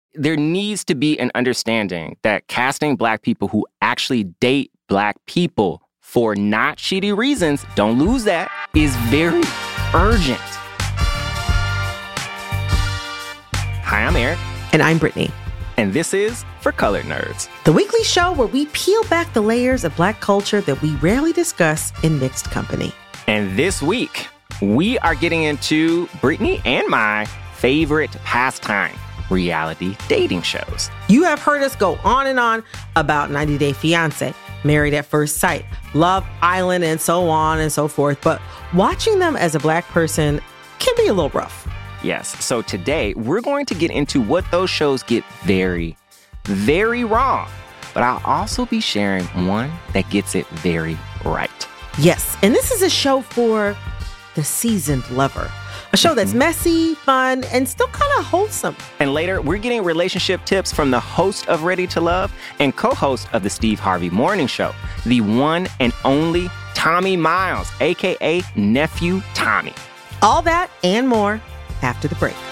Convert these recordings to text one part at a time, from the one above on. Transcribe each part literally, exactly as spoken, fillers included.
there needs to be an understanding that casting Black people who actually date Black people for not shitty reasons, don't lose that, is very urgent. Hi, I'm Eric. And I'm Brittany. And this is For Colored Nerds, the weekly show where we peel back the layers of Black culture that we rarely discuss in mixed company. And this week, we are getting into Brittany and my favorite pastime, reality dating shows. You have heard us go on and on about ninety day fiancé, Married at First Sight, Love Island, and so on and so forth. But watching them as a Black person can be a little rough. Yes. So today, we're going to get into what those shows get very, very wrong. But I'll also be sharing one that gets it very right. Yes. And this is a show for the seasoned lover. A show that's messy, fun, and still kind of wholesome. And later, we're getting relationship tips from the host of Ready to Love and co-host of the Steve Harvey Morning Show, the one and only Tommy Miles, a k a. Nephew Tommy. All that and more after the break.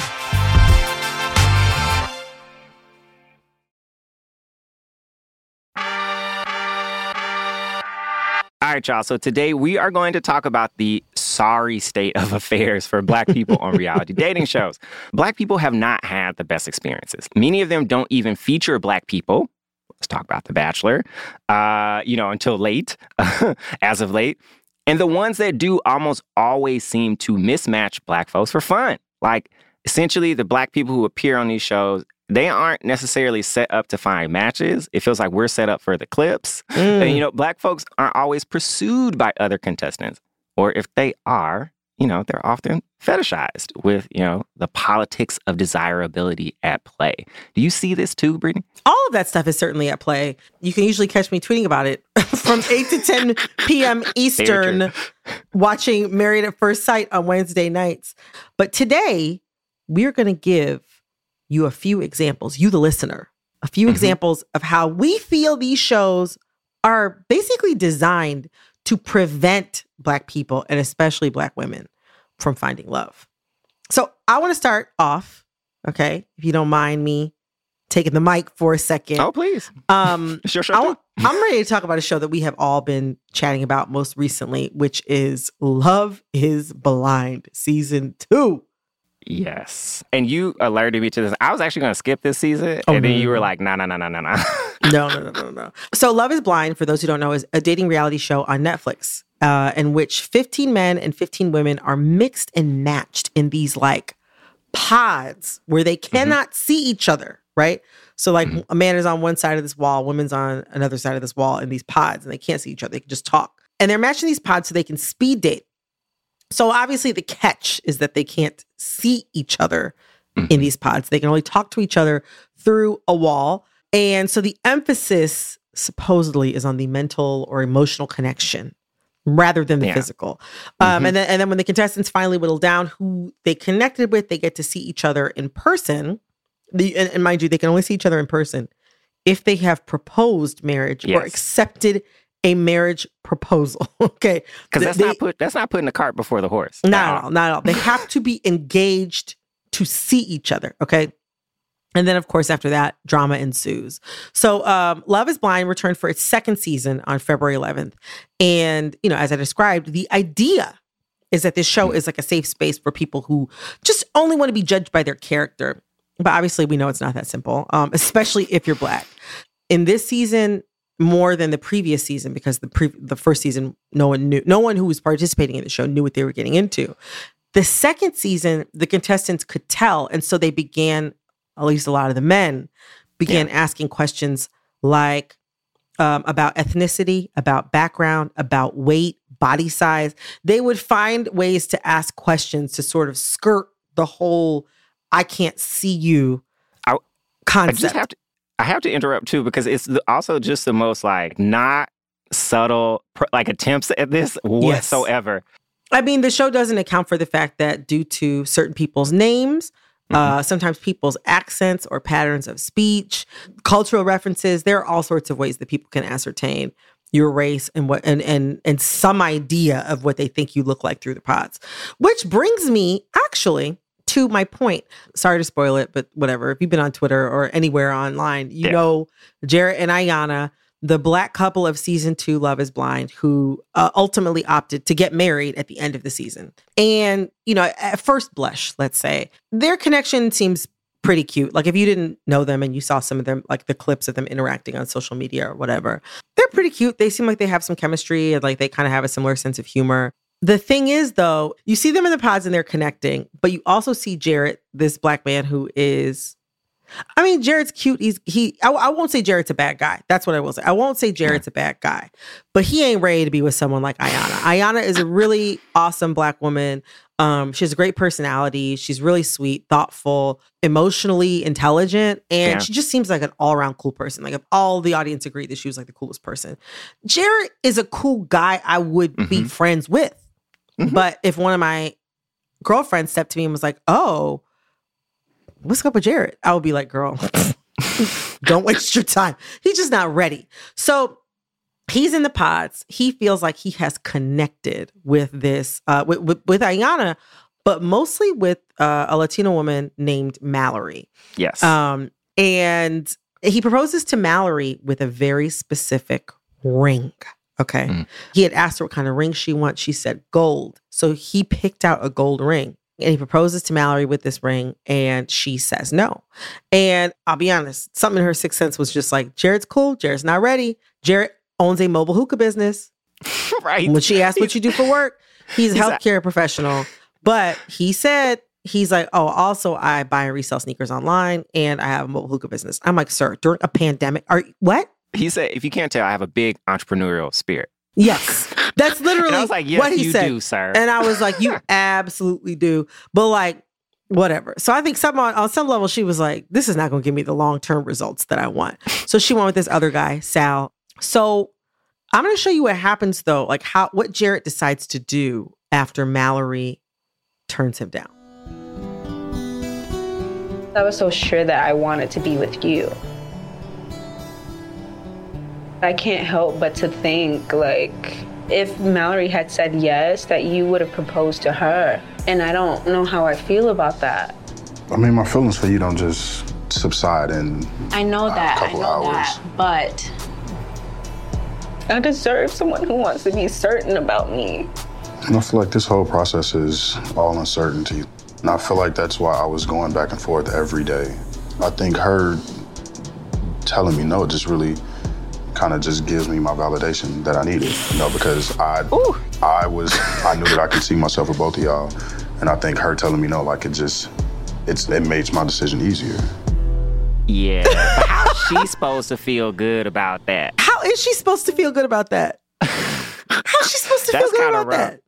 All right, y'all. So today we are going to talk about the sorry state of affairs for Black people on reality dating shows. Black people have not had the best experiences. Many of them don't even feature Black people. Let's talk about The Bachelor, uh, you know, until late, as of late. And the ones that do almost always seem to mismatch Black folks for fun. Like, essentially, the Black people who appear on these shows, they aren't necessarily set up to find matches. It feels like we're set up for the clips. Mm. And, you know, Black folks aren't always pursued by other contestants. Or if they are, you know, they're often fetishized with, you know, the politics of desirability at play. Do you see this too, Brittany? All of that stuff is certainly at play. You can usually catch me tweeting about it from eight to ten p.m. Eastern, watching Married at First Sight on Wednesday nights. But today, we're going to give you a few examples, you the listener, a few mm-hmm. examples of how we feel these shows are basically designed to prevent Black people, and especially Black women, from finding love. So I want to start off, okay, if you don't mind me taking the mic for a second. Oh, please. Um, sure, sure. I, I'm ready to talk about a show that we have all been chatting about most recently, which is Love is Blind Season two. Yes. And you alerted me to this. I was actually going to skip this season. Oh, and then you were like, no, no, no, no, no, no. No, no, no, no, no. So Love is Blind, for those who don't know, is a dating reality show on Netflix uh, in which fifteen men and fifteen women are mixed and matched in these like pods where they cannot mm-hmm. see each other, right? So like mm-hmm. a man is on one side of this wall, a woman's on another side of this wall in these pods, and they can't see each other. They can just talk. And they're matching these pods so they can speed date. So obviously the catch is that they can't see each other mm-hmm. in these pods. They can only talk to each other through a wall. And so the emphasis supposedly is on the mental or emotional connection rather than the yeah. physical. Um, mm-hmm. and, then, and then when the contestants finally whittle down who they connected with, they get to see each other in person. The, and, and mind you, they can only see each other in person if they have proposed marriage yes. or accepted a marriage proposal. Okay. Because that's they, not put that's not putting the cart before the horse. Not at all. Not at all. They have to be engaged to see each other. Okay. And then, of course, after that, drama ensues. So um, Love is Blind returned for its second season on February eleventh. And, you know, as I described, the idea is that this show is like a safe space for people who just only want to be judged by their character. But obviously, we know it's not that simple, um, especially if you're Black. In this season, more than the previous season, because the pre- the first season, no one knew, no one who was participating in the show knew what they were getting into. The second season, the contestants could tell. And so they began, at least a lot of the men, began yeah. asking questions like um, about ethnicity, about background, about weight, body size. They would find ways to ask questions to sort of skirt the whole, I can't see you I, concept. I just have to I have to interrupt too, because it's also just the most like not subtle like attempts at this whatsoever. Yes. I mean, the show doesn't account for the fact that due to certain people's names, mm-hmm. uh, sometimes people's accents or patterns of speech, cultural references, there are all sorts of ways that people can ascertain your race and what and and and some idea of what they think you look like through the pods. Which brings me actually to my point, sorry to spoil it, but whatever. If you've been on Twitter or anywhere online, you yeah. know Jarrette and Iyanna, the Black couple of season two Love is Blind, who uh, ultimately opted to get married at the end of the season. And, you know, at first blush, let's say, their connection seems pretty cute. Like if you didn't know them and you saw some of them, like the clips of them interacting on social media or whatever, they're pretty cute. They seem like they have some chemistry and like they kind of have a similar sense of humor. The thing is, though, you see them in the pods and they're connecting, but you also see Jarrette, this Black man who is, I mean, Jarrette's cute. He's, he, I, I won't say Jarrette's a bad guy. That's what I will say. I won't say Jarrette's a bad guy, but he ain't ready to be with someone like Iyanna. Iyanna is a really awesome Black woman. Um, she has a great personality. She's really sweet, thoughtful, emotionally intelligent, and yeah. she just seems like an all-around cool person. Like if all the audience agreed that she was like the coolest person. Jarrette is a cool guy I would mm-hmm. be friends with. Mm-hmm. But if one of my girlfriends stepped to me and was like, oh, what's up with Jarrette? I would be like, girl, don't waste your time. He's just not ready. So he's in the pods. He feels like he has connected with this, uh, with, with, with Iyanna, but mostly with uh, a Latino woman named Mallory. Yes. Um, and he proposes to Mallory with a very specific ring. Okay. Mm. He had asked her what kind of ring she wants. She said gold. So he picked out a gold ring. And he proposes to Mallory with this ring, and she says no. And I'll be honest, something in her sixth sense was just like, Jarrette's cool. Jarrette's not ready. Jarrette owns a mobile hookah business. Right. When she asked what you do for work, he's a healthcare professional. But he said, he's like, oh, also I buy and resell sneakers online, and I have a mobile hookah business. I'm like, sir, during a pandemic, are what? He said, if you can't tell, I have a big entrepreneurial spirit. Yes. That's literally I was like, yes, what he you said. do, sir. And I was like, you absolutely do. But like, whatever. So I think some on, on some level, she was like, this is not going to give me the long-term results that I want. So she went with this other guy, Sal. So I'm going to show you what happens though, like how what Jarrette decides to do after Mallory turns him down. I was so sure that I wanted to be with you. I can't help but to think, like, if Mallory had said yes, that you would have proposed to her. And I don't know how I feel about that. I mean, my feelings for you don't just subside in I know that, a couple I know hours. That, but I deserve someone who wants to be certain about me. And I feel like this whole process is all uncertainty. And I feel like that's why I was going back and forth every day. I think her telling me no just really kind of just gives me my validation that I needed, you know, because I Ooh. I was, I knew that I could see myself with both of y'all. And I think her telling me no, like it just, it's it makes my decision easier. Yeah, but how's she supposed to feel good about that? How is she supposed to feel good about that? How's she supposed to feel good about rough. that?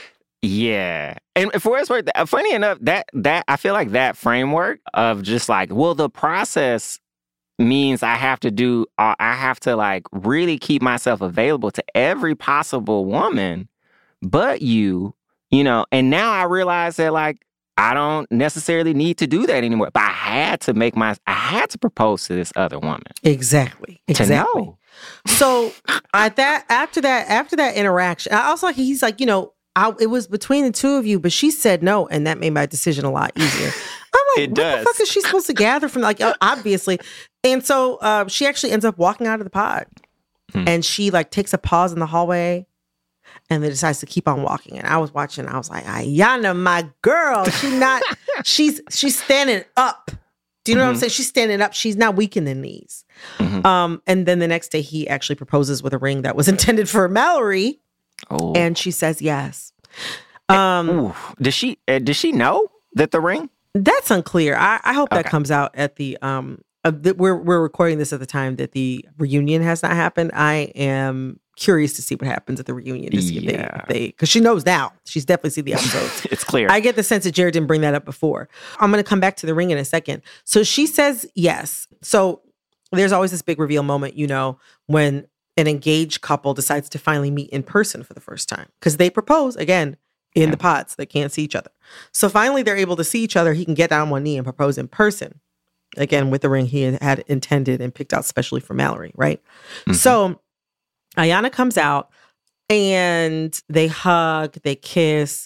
Yeah. And for what's worth, funny enough, that, that, I feel like that framework of just like, well, the process means I have to do, uh, I have to like really keep myself available to every possible woman but you, you know, and now I realize that like, I don't necessarily need to do that anymore. But I had to make my, I had to propose to this other woman. Exactly. Exactly. To know. So at that, after that, after that interaction, I also like, he's like, you know, I, it was between the two of you, but she said no. And that made my decision a lot easier. I'm like, it what does. the fuck is she supposed to gather from? Like, obviously. And so uh, she actually ends up walking out of the pod hmm. and she like takes a pause in the hallway and then decides to keep on walking. And I was watching, I was like, Iyanna, my girl, she not, she's, she's standing up. Do you know mm-hmm. what I'm saying? She's standing up. She's not weak in the knees. Mm-hmm. Um, and then the next day he actually proposes with a ring that was intended for Mallory. Oh. And she says yes. Um, Ooh. Does she, uh, does she know that the ring? That's unclear. I, I hope okay. that comes out at the, um, uh, the, we're, we're recording this at the time that the reunion has not happened. I am curious to see what happens at the reunion. To see yeah. if they, because she knows now. She's definitely seen the episodes. It's clear. I get the sense that Jarrette didn't bring that up before. I'm going to come back to the ring in a second. So she says yes. So there's always this big reveal moment, you know, when an engaged couple decides to finally meet in person for the first time. Because they propose, again, in yeah. the pods. They can't see each other. So finally they're able to see each other. He can get down on one knee and propose in person. Again, with the ring he had, had intended and picked out specially for Mallory, right? Mm-hmm. So Iyanna comes out and they hug, they kiss,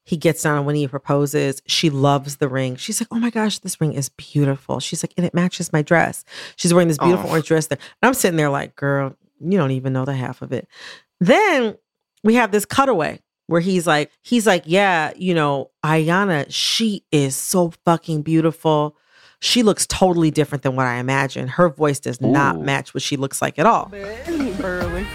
He gets down on when he proposes. She loves the ring. She's like, oh my gosh, this ring is beautiful. She's like, and it matches my dress. She's wearing this beautiful oh. orange dress there. And I'm sitting there like, girl, you don't even know the half of it. Then we have this cutaway where he's like, he's like, yeah, you know, Ayanna, she is so fucking beautiful. She looks totally different than what I imagined. Her voice does Ooh. not match what she looks like at all. Man,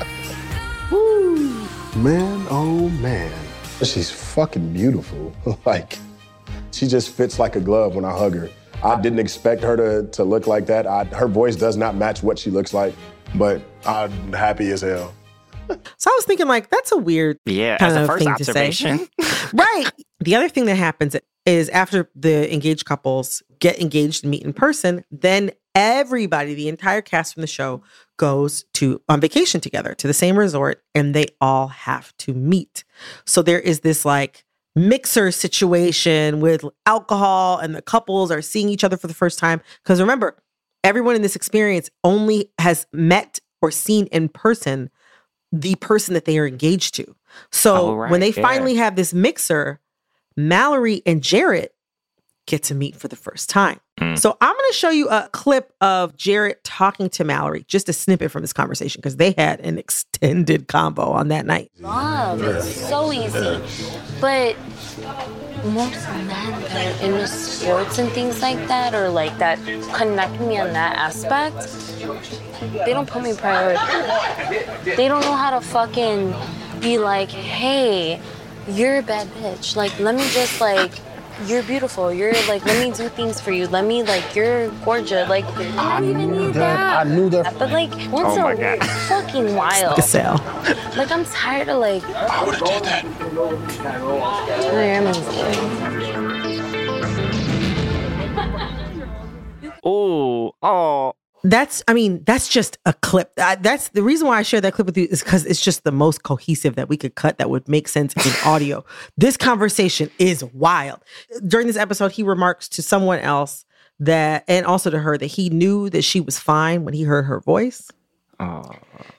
man, oh man. She's fucking beautiful. Like, she just fits like a glove when I hug her. I didn't expect her to, to look like that. I, her voice does not match what she looks like, but I'm happy as hell. So I was thinking, like, that's a weird yeah, kind as a of first thing observation. to say. Right. The other thing that happens is after the engaged couples get engaged and meet in person, then everybody, the entire cast from the show, goes to on vacation together to the same resort, and they all have to meet. So there is this like mixer situation with alcohol, and the couples are seeing each other for the first time. Because remember, everyone in this experience only has met or seen in person the person that they are engaged to. So oh, right. when they yeah. finally have this mixer, Mallory and Jarrette get to meet for the first time. Mm. So I'm going to show you a clip of Jarrette talking to Mallory, just a snippet from this conversation, because they had an extended combo on that night. Love, it's so easy. But most men that are into sports and things like that, or like that connect me on that aspect, they don't put me priority. They don't know how to fucking be like, hey, you're a bad bitch. Like, let me just like, you're beautiful. You're like, let me do things for you. Let me like, you're gorgeous. Like, I don't even need that. I knew that. But like, once oh in a fucking while. Like a sale. Like, I'm tired of like. I would have did that. Oh, you're amazing. Oh, oh. That's, I mean, that's just a clip. I, that's the reason why I shared that clip with you is because it's just the most cohesive that we could cut that would make sense in audio. This conversation is wild. During this episode, he remarks to someone else that, and also to her, that he knew that she was fine when he heard her voice. Oh.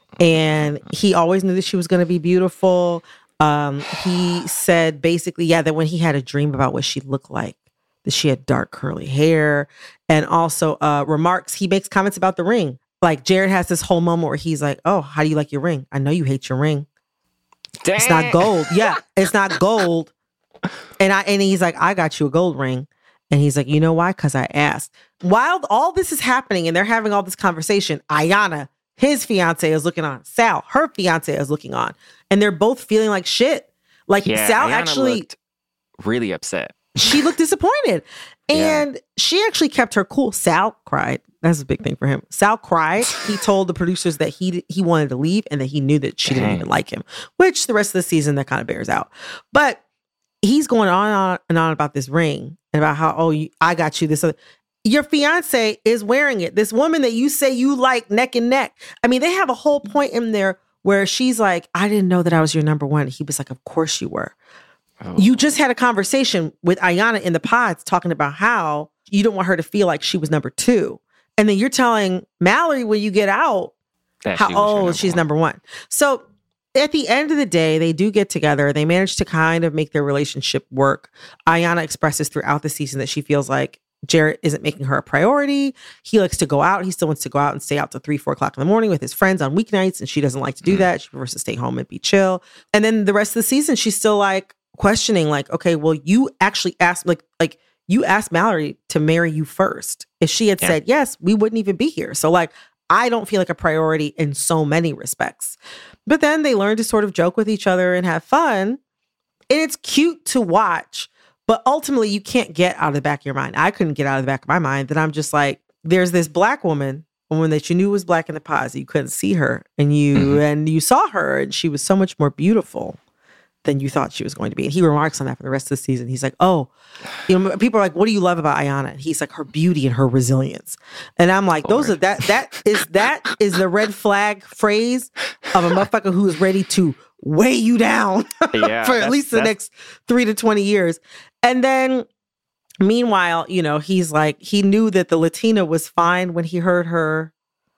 And he always knew that she was going to be beautiful. Um, he said basically, yeah, that when he had a dream about what she looked like, that she had dark curly hair, and also uh, remarks, he makes comments about the ring. Like Jarrette has this whole moment where he's like, oh, how do you like your ring? I know you hate your ring. Dang. It's not gold. Yeah, it's not gold. And I and he's like, I got you a gold ring. And he's like, you know why? Because I asked. While all this is happening and they're having all this conversation, Ayanna, his fiance, is looking on. Sal, her fiance, is looking on. And they're both feeling like shit. Like yeah, Sal Ayanna actually looked really upset. She looked disappointed. And yeah. she actually kept her cool. Sal cried. That's a big thing for him. Sal cried. He told the producers that he he wanted to leave and that he knew that she Dang. didn't even like him, which the rest of the season that kind of bears out. But he's going on and on, and on about this ring and about how, oh, you, I got you this other. Your fiance is wearing it. This woman that you say you like neck and neck. I mean, they have a whole point in there where she's like, I didn't know that I was your number one. He was like, of course you were. Oh. You just had a conversation with Ayanna in the pods talking about how you don't want her to feel like she was number two. And then you're telling Mallory when you get out that how, she oh, number she's one. number one. So at the end of the day, they do get together. They manage to kind of make their relationship work. Ayanna expresses throughout the season that she feels like Jarrette isn't making her a priority. He likes to go out. He still wants to go out and stay out till three, four o'clock in the morning with his friends on weeknights. And she doesn't like to do that. She prefers to stay home and be chill. And then the rest of the season, she's still like questioning, like, okay, well, you actually asked, like, like you asked Mallory to marry you first. If she had yeah. said yes, we wouldn't even be here. So like, I don't feel like a priority in so many respects. But then they learn to sort of joke with each other and have fun. And it's cute to watch. But ultimately, you can't get out of the back of your mind. I couldn't get out of the back of my mind that I'm just like, there's this black woman, a woman that you knew was black in the pods. You couldn't see her, and you mm-hmm. and you saw her, and she was so much more beautiful than you thought she was going to be. And he remarks on that for the rest of the season. He's like, oh, you know, people are like, what do you love about Ayanna? And he's like, her beauty and her resilience. And I'm like, Lord. those are that that is that is the red flag phrase of a motherfucker who is ready to weigh you down yeah, for at least the next three to twenty years. And then meanwhile, you know, he's like, he knew that the Latina was fine when he heard her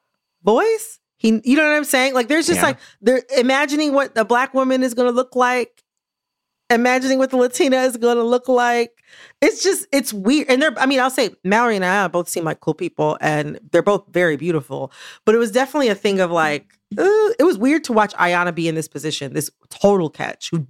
voice. He, you know what I'm saying? Like, there's just yeah. like, they're imagining what a black woman is going to look like imagining what the Latina is going to look like. It's just, it's weird. And they're, I mean, I'll say Mallory and Ayanna both seem like cool people and they're both very beautiful. But it was definitely a thing of like, uh, it was weird to watch Ayanna be in this position, this total catch who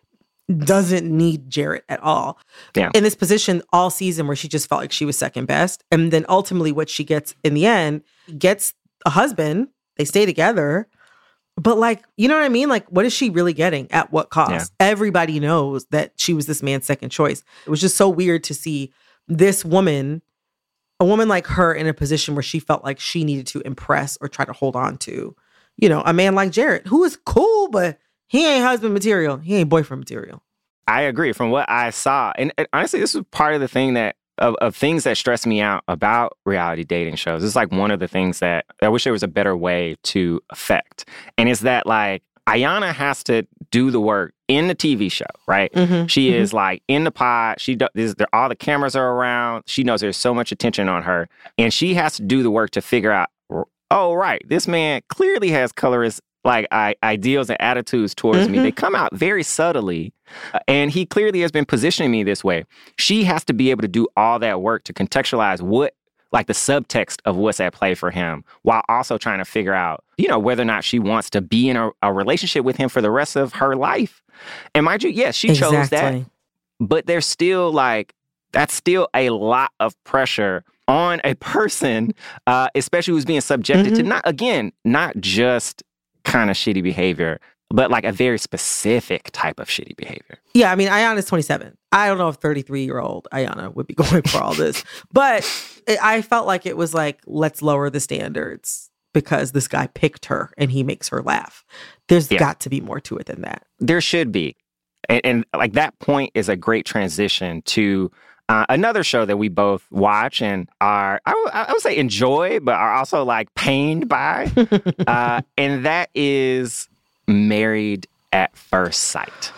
doesn't need Jarrette at all. Yeah. In this position all season where she just felt like she was second best. And then ultimately what she gets in the end, gets a husband, they stay together. But like, you know what I mean? Like, what is she really getting? At what cost? Yeah. Everybody knows that she was this man's second choice. It was just so weird to see this woman, a woman like her in a position where she felt like she needed to impress or try to hold on to, you know, a man like Jarrette, who is cool, but he ain't husband material. He ain't boyfriend material. I agree. From what I saw, and, and honestly, this was part of the thing that Of, of things that stress me out about reality dating shows. It's like one of the things that I wish there was a better way to affect. And it's that like Ayanna has to do the work in the T V show, right? Mm-hmm, she mm-hmm. is like in the pod. She does, all the cameras are around. She knows there's so much attention on her. And she has to do the work to figure out, oh, right, this man clearly has colorist like I, ideals and attitudes towards mm-hmm. me. They come out very subtly. Uh, and he clearly has been positioning me this way. She has to be able to do all that work to contextualize what, like the subtext of what's at play for him, while also trying to figure out, you know, whether or not she wants to be in a, a relationship with him for the rest of her life. And mind you, yes, she exactly. chose that. But there's still like, that's still a lot of pressure on a person, uh, especially who's being subjected mm-hmm. to not, again, not just kind of shitty behavior, but like a very specific type of shitty behavior. Yeah, I mean, Ayanna's twenty-seven. I don't know if thirty-three-year-old Ayanna would be going for all this. But it, I felt like it was like, let's lower the standards because this guy picked her and he makes her laugh. There's yeah. got to be more to it than that. There should be. And, and like that point is a great transition to uh, another show that we both watch and are, I, w- I would say enjoy, but are also like pained by. uh, and that is Married at First Sight.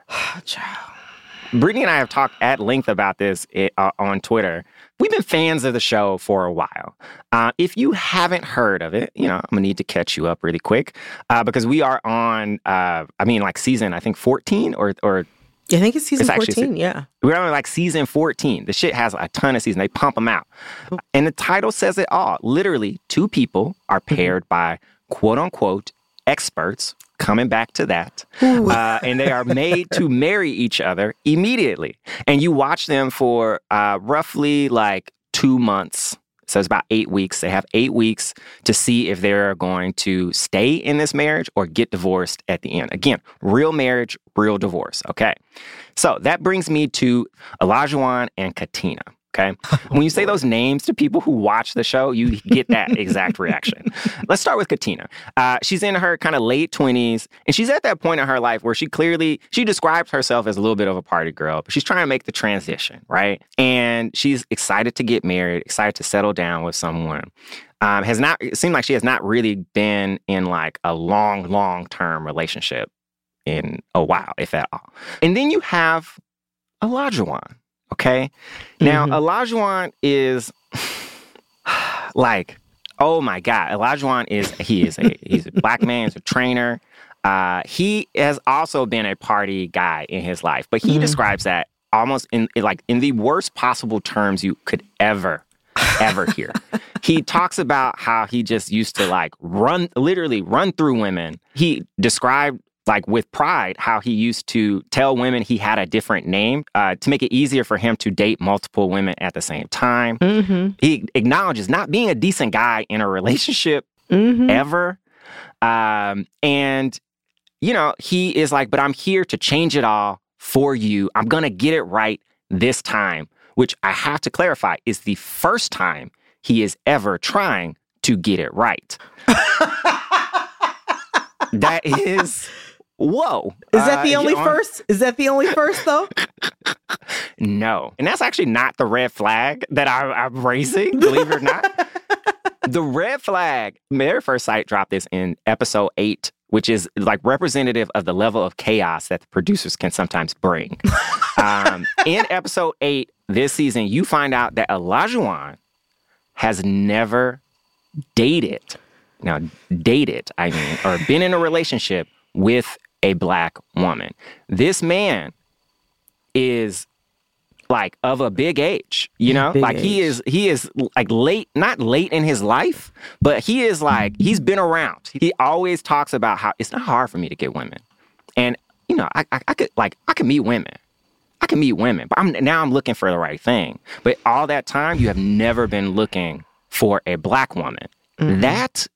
Brittany and I have talked at length about this uh, on Twitter. We've been fans of the show for a while. Uh, if you haven't heard of it, you know, I'm going to need to catch you up really quick uh, because we are on, uh, I mean, like season, I think fourteen or... or I think it's season it's fourteen, actually, yeah. We're on like season fourteen. The shit has a ton of seasons. They pump them out. And the title says it all. Literally, two people are paired by quote-unquote experts, coming back to that, uh, and they are made to marry each other immediately. And you watch them for uh, roughly like two months. So it's about eight weeks. They have eight weeks to see if they're going to stay in this marriage or get divorced at the end. Again, real marriage, real divorce, okay? So that brings me to Olajuwon and Katina. Okay. When you say those names to people who watch the show, you get that exact reaction. Let's start with Katina. Uh, she's in her kind of late twenties, and she's at that point in her life where she clearly, she describes herself as a little bit of a party girl, but she's trying to make the transition, right? And she's excited to get married, excited to settle down with someone. Um, has not, it seemed like she has not really been in like a long, long-term relationship in a while, if at all. And then you have Olajuwon. Okay. Now, mm-hmm. Olajuwon is like, oh my God. Olajuwon is, he is a, he's a black man, he's a trainer. Uh, he has also been a party guy in his life, but he mm-hmm. describes that almost in, in like in the worst possible terms you could ever, ever hear. He talks about how he just used to like run, literally run through women. He described like with pride, how he used to tell women he had a different name uh, to make it easier for him to date multiple women at the same time. Mm-hmm. He acknowledges not being a decent guy in a relationship mm-hmm. ever. Um, and, you know, he is like, but I'm here to change it all for you. I'm going to get it right this time, which I have to clarify is the first time he is ever trying to get it right. That is... Whoa. Is that the uh, only on... first? Is that the only first, though? No. And that's actually not the red flag that I, I'm raising, believe it or not. The red flag, Married at First Sight dropped this in episode eight, which is like representative of the level of chaos that the producers can sometimes bring. um, in episode eight this season, you find out that Olajuwon has never dated, now dated, I mean, or been in a relationship with a black woman. This man is like of a big age, you know, Big like he age. is, he is like late, not late in his life, but he is like, he's been around. He always talks about how it's not hard for me to get women. And, you know, I, I, I could like, I can meet women. I can meet women, but I'm now I'm looking for the right thing. But all that time, you have never been looking for a Black woman. Mm-hmm. That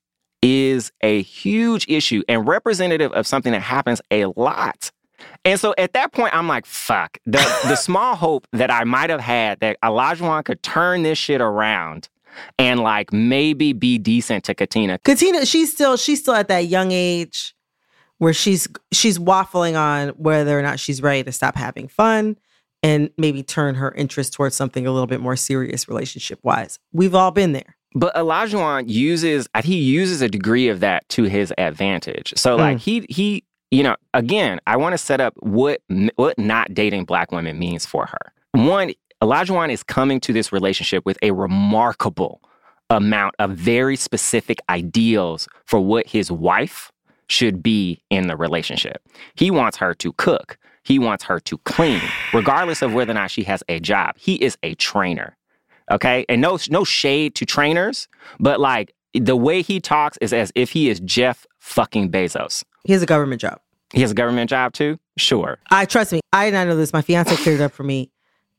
is a huge issue and representative of something that happens a lot. And so at that point, I'm like, fuck. The, the small hope that I might have had that Olajuwon could turn this shit around and like maybe be decent to Katina. Katina, she's still she's still at that young age where she's she's waffling on whether or not she's ready to stop having fun and maybe turn her interest towards something a little bit more serious relationship-wise. We've all been there. But Olajuwon uses, he uses a degree of that to his advantage. So like Mm. he, he, you know, again, I want to set up what, what not dating Black women means for her. One, Olajuwon is coming to this relationship with a remarkable amount of very specific ideals for what his wife should be in the relationship. He wants her to cook. He wants her to clean, regardless of whether or not she has a job. He is a trainer. Okay. And no, no shade to trainers, but like the way he talks is as if he is Jeff fucking Bezos. He has a government job. He has a government job too? Sure. I trust me. I did not know this. My fiance cleared it up for me.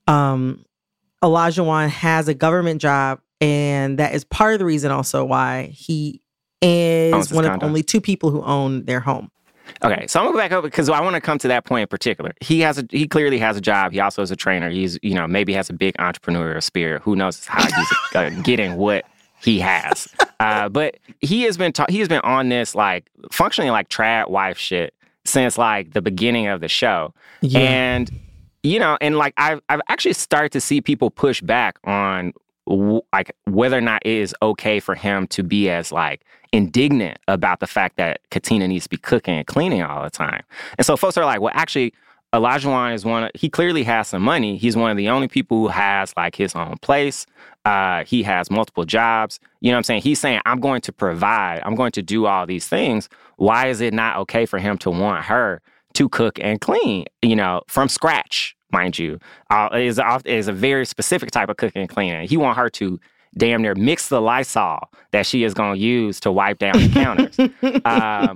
Um, Olajuwon has a government job, and that is part of the reason also why he Owns is his one condo. of only two people who own their home. Okay, so I'm gonna go back up because I want to come to that point in particular. He has a, he clearly has a job. He also is a trainer. He's, you know, maybe has a big entrepreneurial spirit. Who knows how he's uh, getting what he has. Uh, but he has been ta- he has been on this like functioning like trad wife shit since like the beginning of the show. Yeah. And you know, and like I've I've actually started to see people push back on w- like whether or not it is okay for him to be as like indignant about the fact that Katina needs to be cooking and cleaning all the time. And so folks are like, well, actually, Olajuwon is one of, he clearly has some money. He's one of the only people who has like his own place. Uh, he has multiple jobs. You know what I'm saying? He's saying, I'm going to provide, I'm going to do all these things. Why is it not okay for him to want her to cook and clean, you know, from scratch, mind you? Uh, it is a, it is a very specific type of cooking and cleaning. He want her to damn near mix the Lysol that she is going to use to wipe down the counters. um,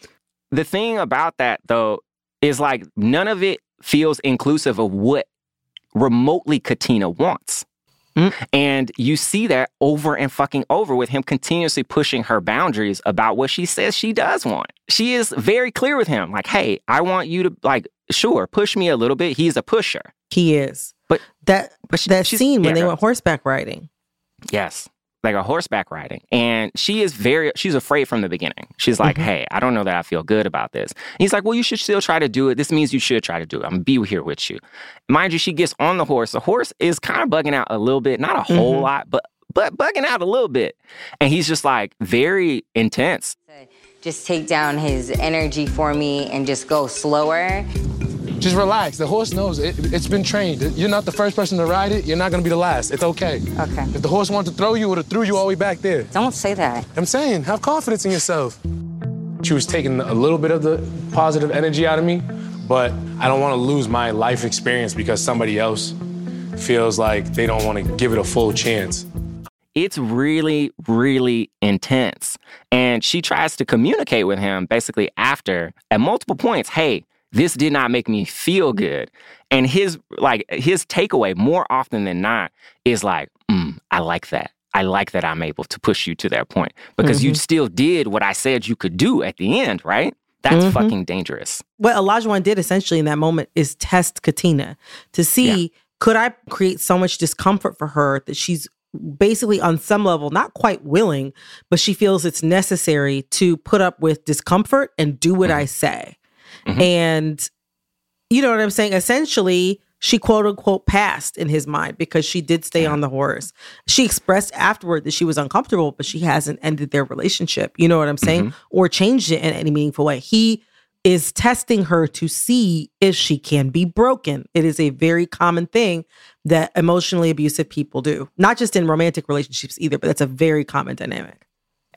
the thing about that, though, is like none of it feels inclusive of what remotely Katina wants. Mm. And you see that over and fucking over with him continuously pushing her boundaries about what she says she does want. She is very clear with him. Like, hey, I want you to, like, sure, push me a little bit. He's a pusher. He is. But that but she, that she's- scene when yeah, they go. went horseback riding. Yes. Like a horseback riding. And she is very, she's afraid from the beginning. She's like, Mhm. hey, I don't know that I feel good about this. And he's like, well, you should still try to do it. This means you should try to do it. I'm going to be here with you. Mind you, she gets on the horse. The horse is kind of bugging out a little bit. Not a whole Mhm. lot, but but bugging out a little bit. And he's just like very intense. Just take down his energy for me and just go slower. Just relax. The horse knows it. It's been trained. You're not the first person to ride it. You're not going to be the last. It's okay. Okay. If the horse wanted to throw you, it would have threw you all the way back there. Don't say that. I'm saying, have confidence in yourself. She was taking a little bit of the positive energy out of me, but I don't want to lose my life experience because somebody else feels like they don't want to give it a full chance. It's really, really intense. And she tries to communicate with him basically after, at multiple points, hey, this did not make me feel good. And his like his takeaway more often than not is like, mm, I like that. I like that I'm able to push you to that point because Mm-hmm. you still did what I said you could do at the end, right? That's Mhm. fucking dangerous. What Olajuwon did essentially in that moment is test Katina to see, Yeah. could I create so much discomfort for her that she's basically on some level not quite willing, but she feels it's necessary to put up with discomfort and do what Mhm. I say. Mhm. And you know what I'm saying? Essentially, she quote unquote passed in his mind because she did stay Yeah. on the horse. She expressed afterward that she was uncomfortable, but she hasn't ended their relationship. You know what I'm saying? Mhm. Or changed it in any meaningful way. He is testing her to see if she can be broken. It is a very common thing that emotionally abusive people do. Not just in romantic relationships either, but that's a very common dynamic.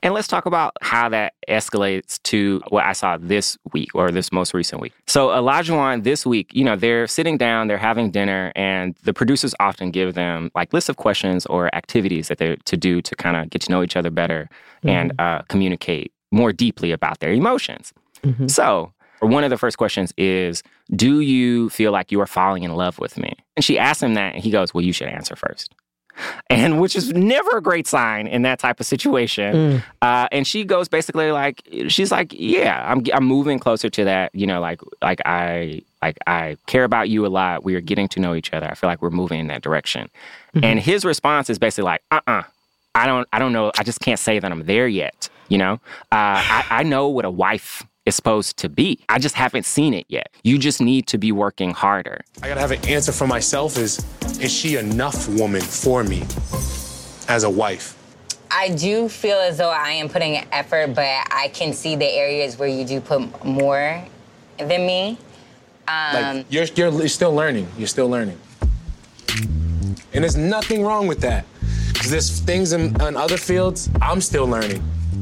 And let's talk about how that escalates to what I saw this week or this most recent week. So Olajuwon this week, you know, they're sitting down, they're having dinner, and the producers often give them like lists of questions or activities that they're to do to kind of get to know each other better mm-hmm. and uh, communicate more deeply about their emotions. Mm-hmm. So one of the first questions is, do you feel like you are falling in love with me? And she asks him that, and he goes, well, you should answer first. And which is never a great sign in that type of situation. Mm. Uh, and she goes basically like, she's like, yeah, I'm I'm moving closer to that. You know, like like I like I care about you a lot. We are getting to know each other. I feel like we're moving in that direction. Mm-hmm. And his response is basically like, uh-uh, I don't I don't know. I just can't say that I'm there yet. You know, uh, I, I know what a wife is supposed to be. I just haven't seen it yet. You just need to be working harder. I gotta have an answer for myself is, is she enough woman for me as a wife? I do feel as though I am putting an effort, but I can see the areas where you do put more than me. Um, like, you're, you're, you're still learning. You're still learning. And there's nothing wrong with that. Because there's things in, in other fields, I'm still learning.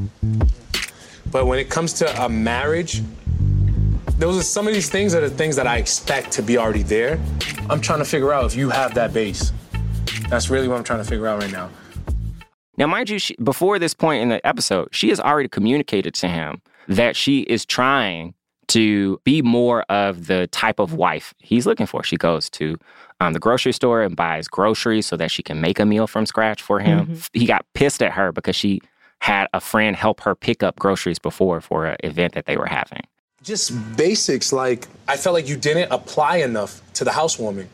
But when it comes to a marriage, those are some of these things are the things that I expect to be already there. I'm trying to figure out if you have that base. That's really what I'm trying to figure out right now. Now, mind you, she, before this point in the episode, she has already communicated to him that she is trying to be more of the type of wife he's looking for. She goes to um, the grocery store and buys groceries so that she can make a meal from scratch for him. Mm-hmm. He got pissed at her because she had a friend help her pick up groceries before for an event that they were having. Just basics, like, I felt like you didn't apply enough to the housewarming.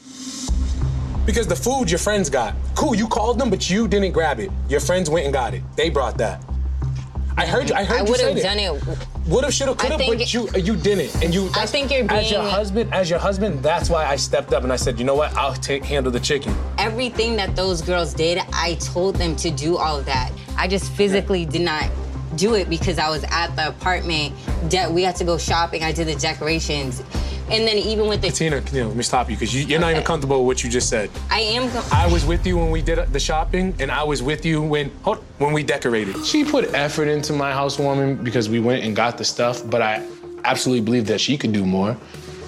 Because the food your friends got, cool, you called them, but you didn't grab it. Your friends went and got it. They brought that. I heard you, I heard I you say that. I would have done it. Would have, should have, could have, but it, you you didn't. And you, I think you're being... As your husband, as your husband, that's why I stepped up and I said, you know what, I'll take handle the chicken. Everything that those girls did, I told them to do all of that. I just physically did not do it because I was at the apartment. De- we had to go shopping. I did the decorations. And then even with the... Tina, Tina, let me stop you because you, you're okay. Not even comfortable with what you just said. I am... Com- I was with you when we did the shopping, and I was with you when hold, when we decorated. She put effort into my housewarming because we went and got the stuff, but I absolutely believe that she could do more.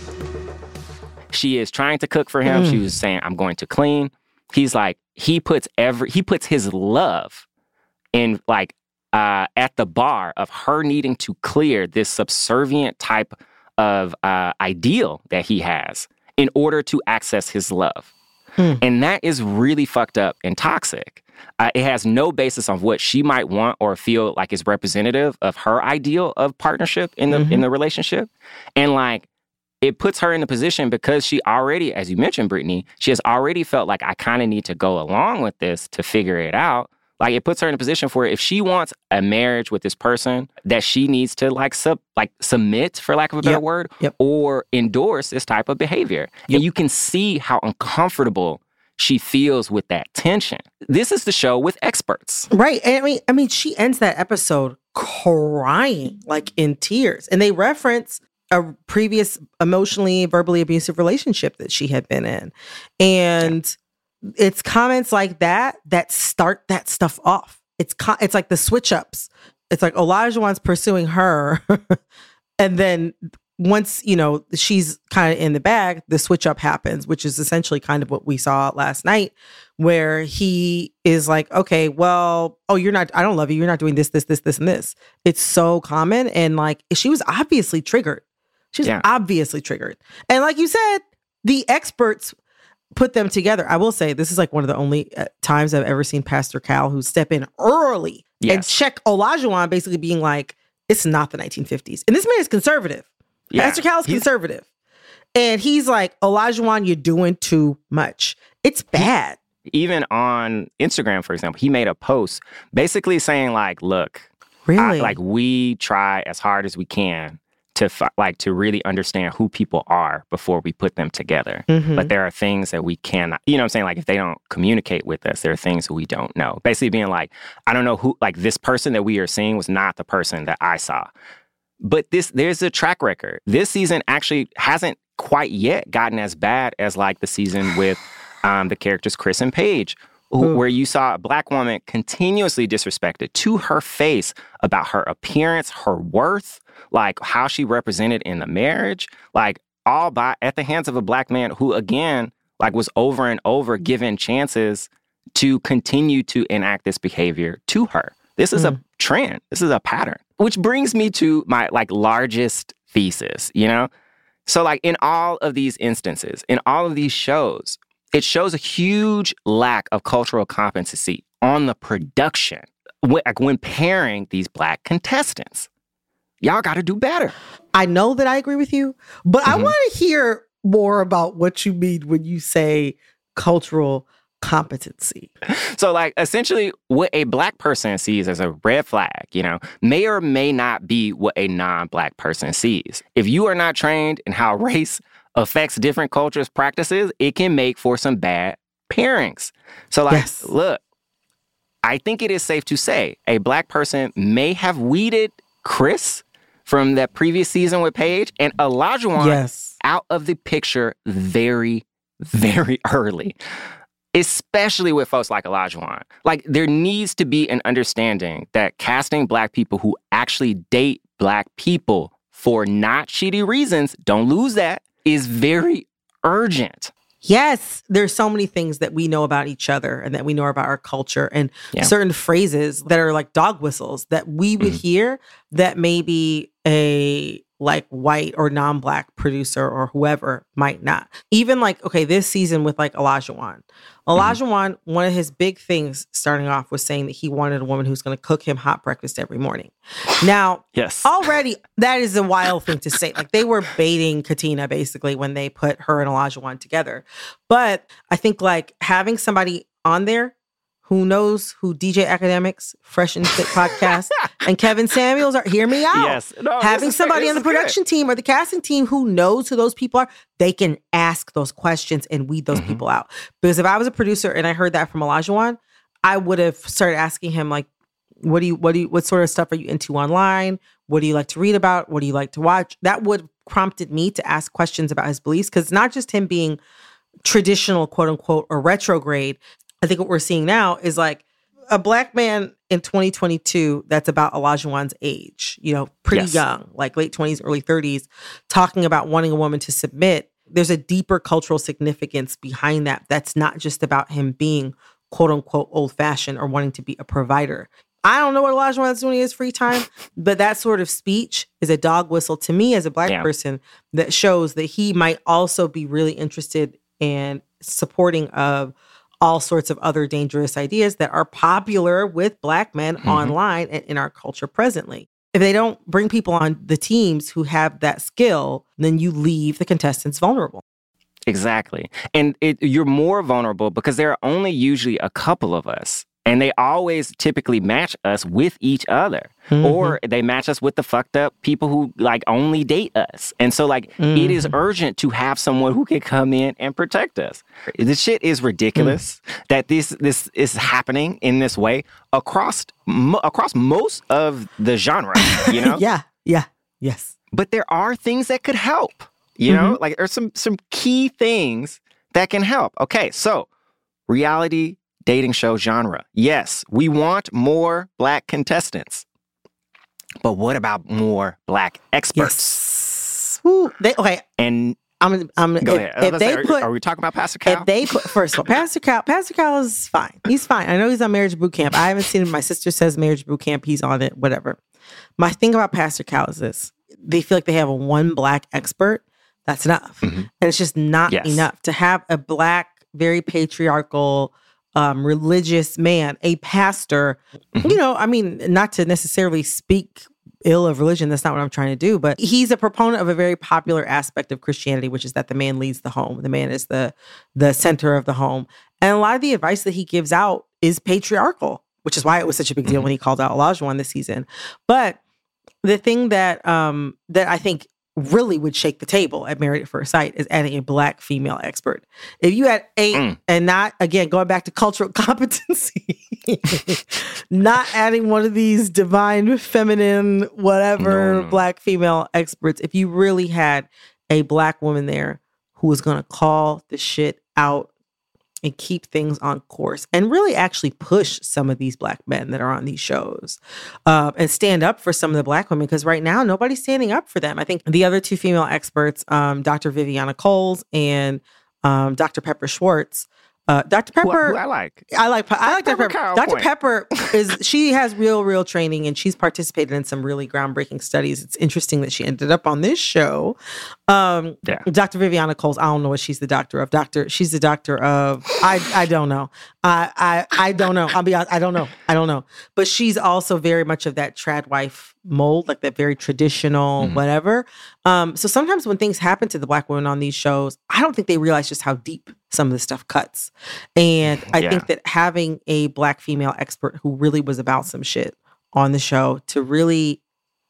She is trying to cook for him. Mm. She was saying, I'm going to clean. He's like, he puts every... He puts his love in, like, uh, at the bar of her needing to clear this subservient type of uh, ideal that he has in order to access his love. Hmm. And that is really fucked up and toxic. Uh, it has no basis on what she might want or feel like is representative of her ideal of partnership in the mm-hmm. in the relationship. And like, it puts her in a position because she already, as you mentioned, Brittany, she has already felt like I kind of need to go along with this to figure it out. Like, it puts her in a position for if she wants a marriage with this person, that she needs to, like, sub, like submit, for lack of a better yep. word, yep. or endorse this type of behavior. Yep. And you can see how uncomfortable she feels with that tension. This is the show with experts. Right. And I mean, I mean, she ends that episode crying, like in tears. And they reference a previous emotionally, verbally abusive relationship that she had been in. And... Yeah. It's comments like that that start that stuff off. It's co- it's like the switch ups. It's like Olajuwon's pursuing her. And then once, you know, she's kind of in the bag, the switch up happens, which is essentially kind of what we saw last night, where he is like, okay, well, oh, you're not, I don't love you. You're not doing this, this, this, this, and this. It's so common. And like, she was obviously triggered. She was yeah. obviously triggered. And like you said, the experts put them together. I will say this is like one of the only uh, times I've ever seen Pastor Cal who step in early yes. and check Olajuwon, basically being like, it's not the nineteen fifties. And this man is conservative. Yeah. Pastor Cal is he's- conservative. And he's like, Olajuwon, you're doing too much. It's bad. Even on Instagram, for example, he made a post basically saying like, look, really, I, like we try as hard as we can to like to really understand who people are before we put them together. Mm-hmm. But there are things that we cannot, you know what I'm saying? Like if they don't communicate with us, there are things that we don't know. Basically being like, I don't know who, like this person that we are seeing was not the person that I saw. But this, there's a track record. This season actually hasn't quite yet gotten as bad as like the season with um, the characters Chris and Paige, who, where you saw a Black woman continuously disrespected to her face about her appearance, her worth, like how she represented in the marriage, like all by at the hands of a Black man who, again, like was over and over given chances to continue to enact this behavior to her. This is mm. a trend. This is a pattern. Which brings me to my like largest thesis, you know? So like in all of these instances, in all of these shows, it shows a huge lack of cultural competency on the production. Like when pairing these Black contestants. Y'all got to do better. I know that I agree with you, but mm-hmm. I want to hear more about what you mean when you say cultural competency. So like essentially what a Black person sees as a red flag, you know, may or may not be what a non-Black person sees. If you are not trained in how race affects different cultures' practices, it can make for some bad pairings. So like, yes. look, I think it is safe to say a Black person may have weeded Chris from that previous season with Paige and Olajuwon yes. out of the picture very, very early. Especially with folks like Olajuwon. Like, there needs to be an understanding that casting Black people who actually date Black people for not shitty reasons, don't lose that, is very urgent. Yes, there's so many things that we know about each other and that we know about our culture and yeah. certain phrases that are like dog whistles that we would mm-hmm. hear that maybe a like white or non-Black producer or whoever might not. Even like, okay, this season with like Olajuwon. Olajuwon, mm-hmm. one of his big things starting off was saying that he wanted a woman who's going to cook him hot breakfast every morning. Now, yes. already that is a wild thing to say. Like they were baiting Katina basically when they put her and Olajuwon together. But I think like having somebody on there who knows who D J Academics, Fresh and Fit Podcast, and Kevin Samuels are, hear me out. Yes. No, Having somebody on the production good. team or the casting team who knows who those people are, they can ask those questions and weed those mm-hmm. people out. Because if I was a producer and I heard that from Olajuwon, I would have started asking him like, what do you, what do you, what sort of stuff are you into online? What do you like to read about? What do you like to watch? That would have prompted me to ask questions about his beliefs. Because it's not just him being traditional, quote unquote, or retrograde. I think what we're seeing now is like a Black man in twenty twenty-two that's about Olajuwon's age, you know, pretty yes. young, like late twenties, early thirties, talking about wanting a woman to submit. There's a deeper cultural significance behind that. That's not just about him being, quote unquote, old fashioned or wanting to be a provider. I don't know what Olajuwon's doing in his free time, but that sort of speech is a dog whistle to me as a Black yeah. person that shows that he might also be really interested in supporting of all sorts of other dangerous ideas that are popular with Black men mm-hmm. online and in our culture presently. If they don't bring people on the teams who have that skill, then you leave the contestants vulnerable. Exactly. And it, you're more vulnerable because there are only usually a couple of us. And they always typically match us with each other. Mm-hmm. Or they match us with the fucked up people who like only date us. And so like mm-hmm. it is urgent to have someone who can come in and protect us. This shit is ridiculous mm. that this this is happening in this way across mo- across most of the genre, you know? yeah, yeah, yes. But there are things that could help, you mm-hmm. know? Like there's some some key things that can help. Okay, so reality dating show genre. Yes, we want more Black contestants. But what about more Black experts? Yes. Ooh, they, okay. And I'm, I'm, go if, ahead. If they say, put, are we talking about Pastor Cal? If they put, first of all, Pastor Cal, Pastor Cal is fine. He's fine. I know he's on Marriage Boot Camp. I haven't seen him. My sister says Marriage Boot Camp. He's on it, whatever. My thing about Pastor Cal is this. They feel like they have a one Black expert. That's enough. Mm-hmm. And it's just not yes. enough to have a Black, very patriarchal, Um, religious man, a pastor, mm-hmm. you know, I mean, not to necessarily speak ill of religion. That's not what I'm trying to do. But he's a proponent of a very popular aspect of Christianity, which is that the man leads the home. The man is the the center of the home. And a lot of the advice that he gives out is patriarchal, which is why it was such a big deal when he called out Olajuwon this season. But the thing that um, that I think really would shake the table at Married at First Sight is adding a Black female expert. If you had eight mm. and not, again, going back to cultural competency, not adding one of these divine, feminine, whatever, no, no. Black female experts, if you really had a Black woman there who was going to call the shit out and keep things on course and really actually push some of these Black men that are on these shows uh, and stand up for some of the Black women, because right now nobody's standing up for them. I think the other two female experts, um, Doctor Viviana Coles and um, Doctor Pepper Schwartz, Uh, Doctor Pepper, who I like. I like. I like Doctor Pepper. Doctor point. Pepper is she has real, real training, and she's participated in some really groundbreaking studies. It's interesting that she ended up on this show. Um, yeah. Doctor Viviana Coles. I don't know what she's the doctor of. Doctor. She's the doctor of. I. I don't know. I. I. I don't know. I'll be honest. I don't know. I don't know. But she's also very much of that trad wife mold, like that very traditional mm-hmm. whatever. Um, so sometimes when things happen to the Black women on these shows, I don't think they realize just how deep some of the stuff cuts. And I yeah. think that having a Black female expert who really was about some shit on the show to really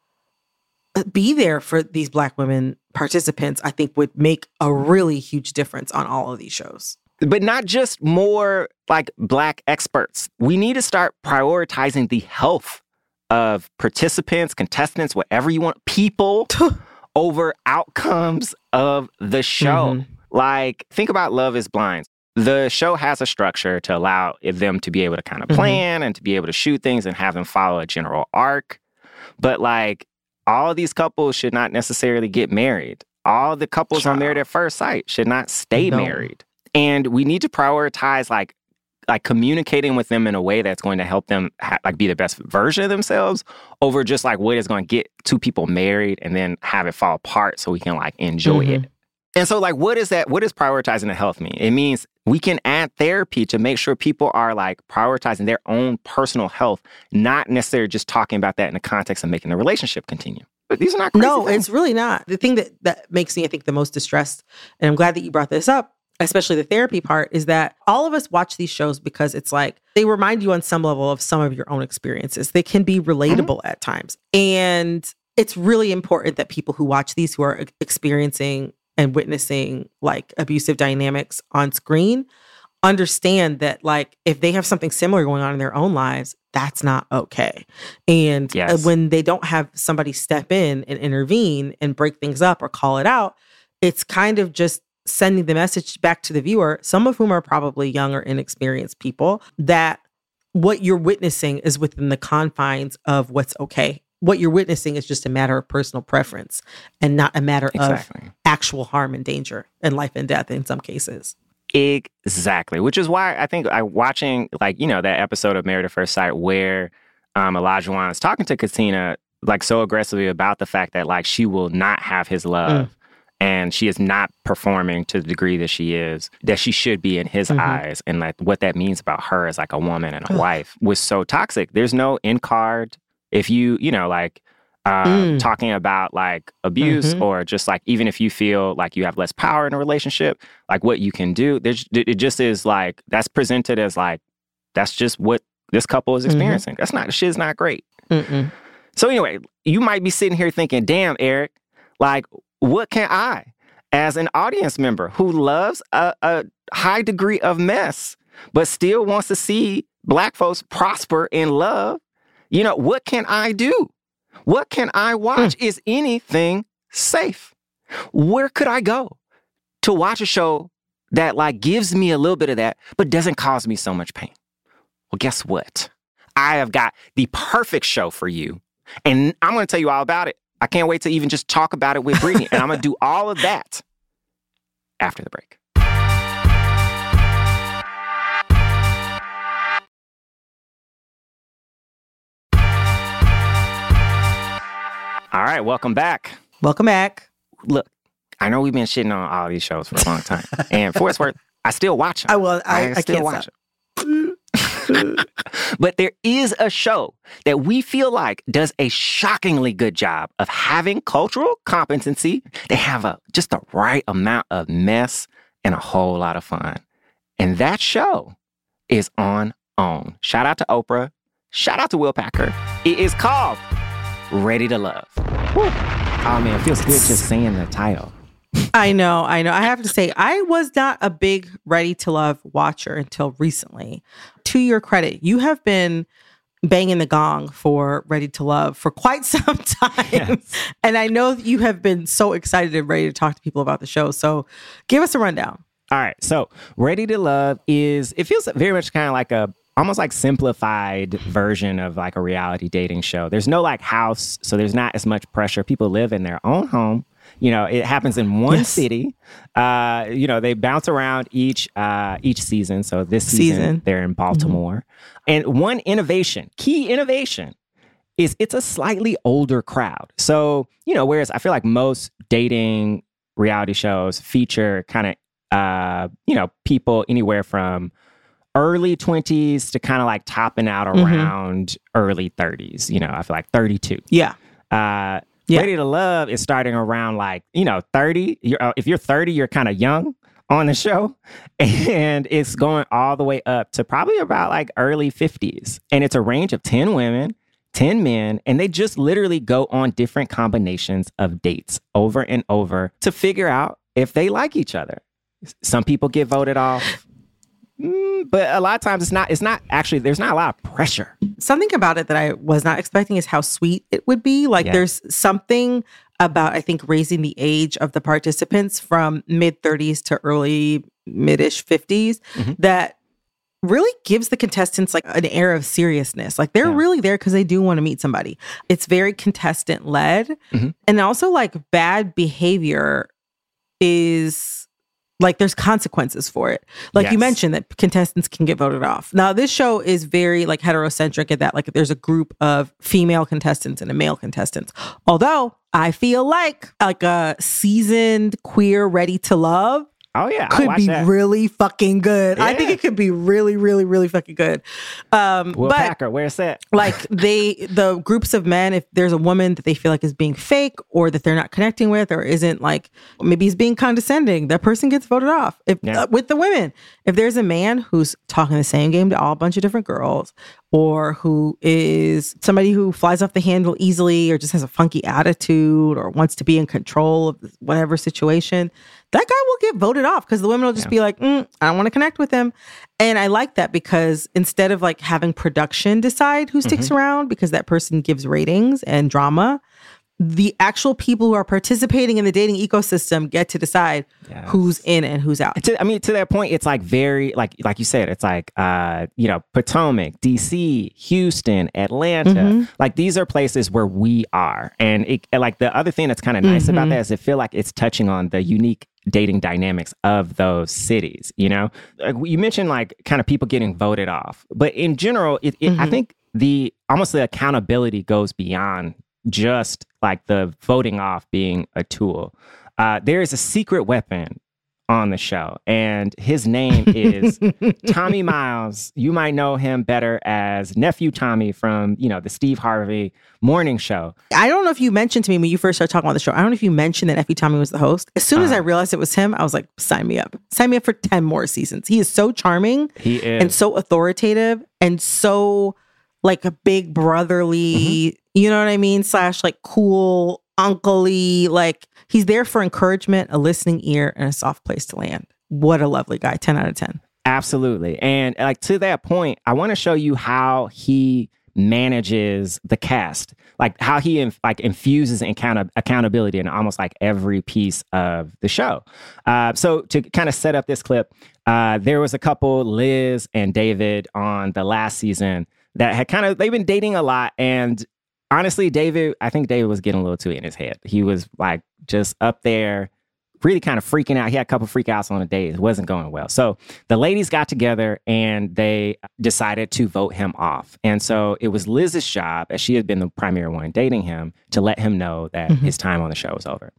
be there for these Black women participants, I think would make a really huge difference on all of these shows. But not just more like Black experts. We need to start prioritizing the health of participants, contestants, whatever you want, people over outcomes of the show. Mm-hmm. Like, think about Love is Blind. The show has a structure to allow them to be able to kind of plan mm-hmm. and to be able to shoot things and have them follow a general arc. But like, all of these couples should not necessarily get married. All the couples Child. on Married at First Sight should not stay no. married. And we need to prioritize like like communicating with them in a way that's going to help them ha- like be the best version of themselves over just like what is going to get two people married and then have it fall apart so we can like enjoy mm-hmm. it. And so like, what is that? What does prioritizing the health mean? It means we can add therapy to make sure people are like prioritizing their own personal health, not necessarily just talking about that in the context of making the relationship continue. But these are not crazy No, things. It's really not. The thing that, that makes me, I think, the most distressed, and I'm glad that you brought this up, especially the therapy part, is that all of us watch these shows because it's like they remind you on some level of some of your own experiences. They can be relatable mm-hmm. at times. And it's really important that people who watch these, who are experiencing and witnessing like abusive dynamics on screen, understand that like if they have something similar going on in their own lives, that's not okay. And yes. when they don't have somebody step in and intervene and break things up or call it out, it's kind of just sending the message back to the viewer, some of whom are probably young or inexperienced people, that what you're witnessing is within the confines of what's okay. What you're witnessing is just a matter of personal preference and not a matter exactly. of actual harm and danger and life and death in some cases. Exactly. Which is why I think I watching like, you know, that episode of Married at First Sight where um, Olajuwon is talking to Katina like so aggressively about the fact that like she will not have his love. Mm. And she is not performing to the degree that she is, that she should be in his mm-hmm. eyes. And like what that means about her as like a woman and a wife was so toxic. There's no end card. If you, you know, like uh, mm. talking about like abuse mm-hmm. or just like, even if you feel like you have less power in a relationship, like what you can do, there's, it just is like, that's presented as like, that's just what this couple is experiencing. Mm-hmm. That's not, shit's not great. Mm-mm. So anyway, you might be sitting here thinking, damn, Eric, like, what can I, as an audience member who loves a, a high degree of mess, but still wants to see Black folks prosper in love, you know, what can I do? What can I watch? Mm. Is anything safe? Where could I go to watch a show that like gives me a little bit of that, but doesn't cause me so much pain? Well, guess what? I have got the perfect show for you, and I'm going to tell you all about it. I can't wait to even just talk about it with Brittany. And I'm going to do all of that after the break. All right, welcome back. Welcome back. Look, I know we've been shitting on all these shows for a long time. And for what's worth, I still watch them. I will. I, I, I still can't watch stop. them. But there is a show that we feel like does a shockingly good job of having cultural competency. They have a just the right amount of mess and a whole lot of fun. And that show is on OWN. Shout out to Oprah. Shout out to Will Packer. It is called Ready to Love. Woo. Oh man, it feels good just saying the title. I know, I know. I have to say, I was not a big Ready to Love watcher until recently. To your credit, you have been banging the gong for Ready to Love for quite some time. Yes. And I know that you have been so excited and ready to talk to people about the show. So give us a rundown. All right. So Ready to Love is, it feels very much kind of like a, almost like simplified version of like a reality dating show. There's no like house, so there's not as much pressure. People live in their own home. You know, it happens in one yes. city. Uh, you know, they bounce around each uh, each season. So this season, season. they're in Baltimore. Mm-hmm. And one innovation, key innovation, is it's a slightly older crowd. So, you know, whereas I feel like most dating reality shows feature kind of, uh, you know, people anywhere from early twenties to kind of like topping out around mm-hmm. early thirties. You know, I feel like thirty-two. Yeah. Uh, yeah. Ready to Love is starting around like, you know, thirty. You're, uh, if you're thirty, you're kind of young on the show. And it's going all the way up to probably about like early fifties. And it's a range of ten women, ten men, and they just literally go on different combinations of dates over and over to figure out if they like each other. Some people get voted off. Mm, but a lot of times it's not, it's not actually, there's not a lot of pressure. Something about it that I was not expecting is how sweet it would be. Like yeah. there's something about, I think, raising the age of the participants from mid thirties to early mid-ish fifties mm-hmm. that really gives the contestants like an air of seriousness. Like they're yeah. really there because they do want to meet somebody. It's very contestant led. Mm-hmm. And also like bad behavior is like there's consequences for it. Like yes. you mentioned that contestants can get voted off. Now this show is very like heterocentric in that like there's a group of female contestants and a male contestants. Although I feel like like a seasoned queer Ready to Love Oh, yeah. could be that. really fucking good. Yeah. I think it could be really, really, really fucking good. Um, Will but Packer, where's that? Like they, the groups of men, if there's a woman that they feel like is being fake or that they're not connecting with or isn't like, maybe he's being condescending, that person gets voted off. If yeah. uh, with the women, if there's a man who's talking the same game to all a bunch of different girls, or who is somebody who flies off the handle easily or just has a funky attitude or wants to be in control of whatever situation, that guy will get voted off because the women will just yeah. be like, mm, I don't want to connect with him. And I like that because instead of like having production decide who sticks mm-hmm. around because that person gives ratings and drama, the actual people who are participating in the dating ecosystem get to decide yes. who's in and who's out. To, I mean, to that point, it's like very, like like you said, it's like, uh, you know, Potomac, D C, Houston, Atlanta. Mm-hmm. Like these are places where we are. And it, like the other thing that's kind of nice mm-hmm. about that is it feel like it's touching on the unique dating dynamics of those cities, you know? Like you mentioned like kind of people getting voted off. But in general, it, it, mm-hmm. I think the almost the accountability goes beyond just like the voting off being a tool. Uh, there is a secret weapon on the show, and his name is Tommy Miles. You might know him better as Nephew Tommy from, you know, the Steve Harvey morning show. I don't know if you mentioned to me when you first started talking about the show, I don't know if you mentioned that Nephew Tommy was the host. As soon as uh, I realized it was him, I was like, sign me up. Sign me up for ten more seasons. He is so charming. He is. And so authoritative and so like a big brotherly, mm-hmm. you know what I mean? Slash like cool, uncle-y, like he's there for encouragement, a listening ear, and a soft place to land. What a lovely guy. ten out of ten. Absolutely. And like to that point, I want to show you how he manages the cast, like how he inf- like infuses account- accountability in almost like every piece of the show. Uh, so to kind of set up this clip, uh, there was a couple, Liz and David, on the last season that had kind of, they've been dating a lot. And honestly, David, I think David was getting a little too in his head. He was like just up there, really kind of freaking out. He had a couple freak outs on a date. It wasn't going well. So the ladies got together and they decided to vote him off. And so it was Liz's job, as she had been the primary one dating him, to let him know that mm-hmm. his time on the show was over.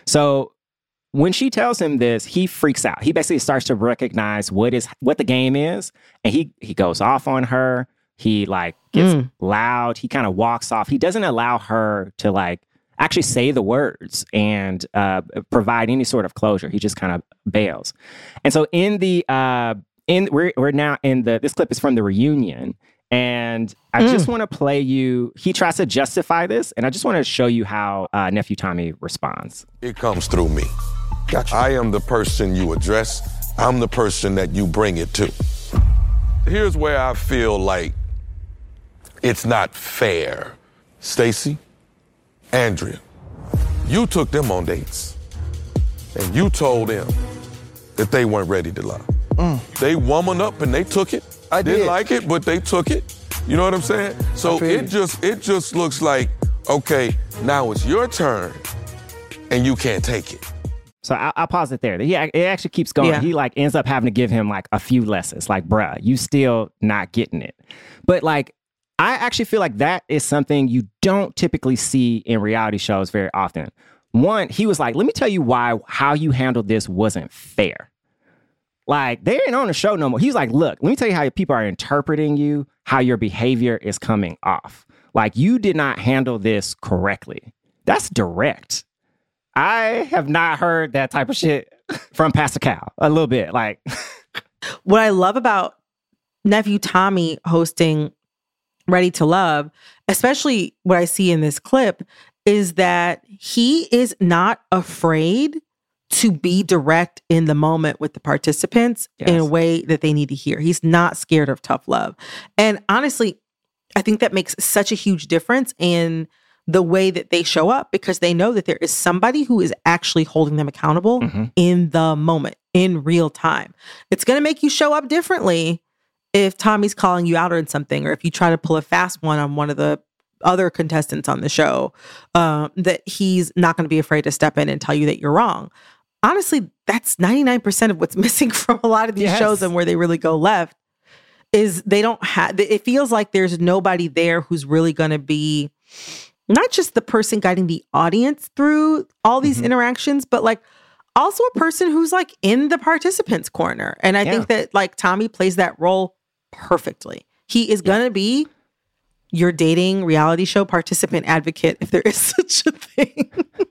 So when she tells him this, he freaks out. He basically starts to recognize what is what the game is. And he he goes off on her. He like gets mm. loud. He kind of walks off. He doesn't allow her to like actually say the words and uh, provide any sort of closure. He just kind of bails. And so in the uh, in we're we're now in the this clip is from the reunion, and I mm. just want to play you. He tries to justify this, and I just want to show you how uh, Nephew Tommy responds. It comes through me. Gotcha. I am the person you address. I'm the person that you bring it to. Here's where I feel like it's not fair. Stacey, Andrea, you took them on dates, and you told them that they weren't ready to love. Mm. They woman up and they took it. I didn't did. like it, but they took it. You know what I'm saying? So it just it just looks like, okay, now it's your turn, and you can't take it. So I'll, I'll pause it there. Yeah, it actually keeps going. Yeah. He like ends up having to give him like a few lessons. Like, bruh, you still not getting it. But like, I actually feel like that is something you don't typically see in reality shows very often. One, he was like, let me tell you why how you handled this wasn't fair. Like, they ain't on the show no more. He's like, look, let me tell you how people are interpreting you, how your behavior is coming off. Like, you did not handle this correctly. That's direct. I have not heard that type of shit from Pastor Cal a little bit. Like, what I love about nephew Tommy hosting Ready to Love, especially what I see in this clip, is that he is not afraid to be direct in the moment with the participants yes. in a way that they need to hear. He's not scared of tough love. And honestly, I think that makes such a huge difference in the way that they show up, because they know that there is somebody who is actually holding them accountable mm-hmm. in the moment, in real time. It's going to make you show up differently if Tommy's calling you out on something, or if you try to pull a fast one on one of the other contestants on the show, uh, that he's not going to be afraid to step in and tell you that you're wrong. Honestly, that's ninety-nine percent of what's missing from a lot of these yes. shows, and where they really go left is they don't have, it feels like there's nobody there who's really going to be not just the person guiding the audience through all these mm-hmm. interactions, but like also a person who's like in the participants' corner. And I yeah. think that like Tommy plays that role perfectly. He is going to be your dating reality show participant advocate, if there is such a thing.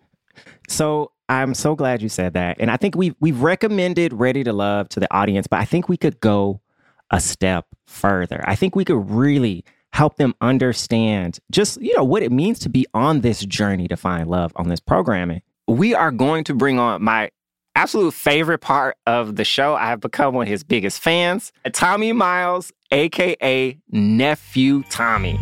So I'm so glad you said that. And I think we've, we've recommended Ready to Love to the audience, but I think we could go a step further. I think we could really help them understand just, you know, what it means to be on this journey to find love on this programming. We are going to bring on my absolute favorite part of the show. I have become one of his biggest fans, Tommy Miles, a k a. Nephew Tommy.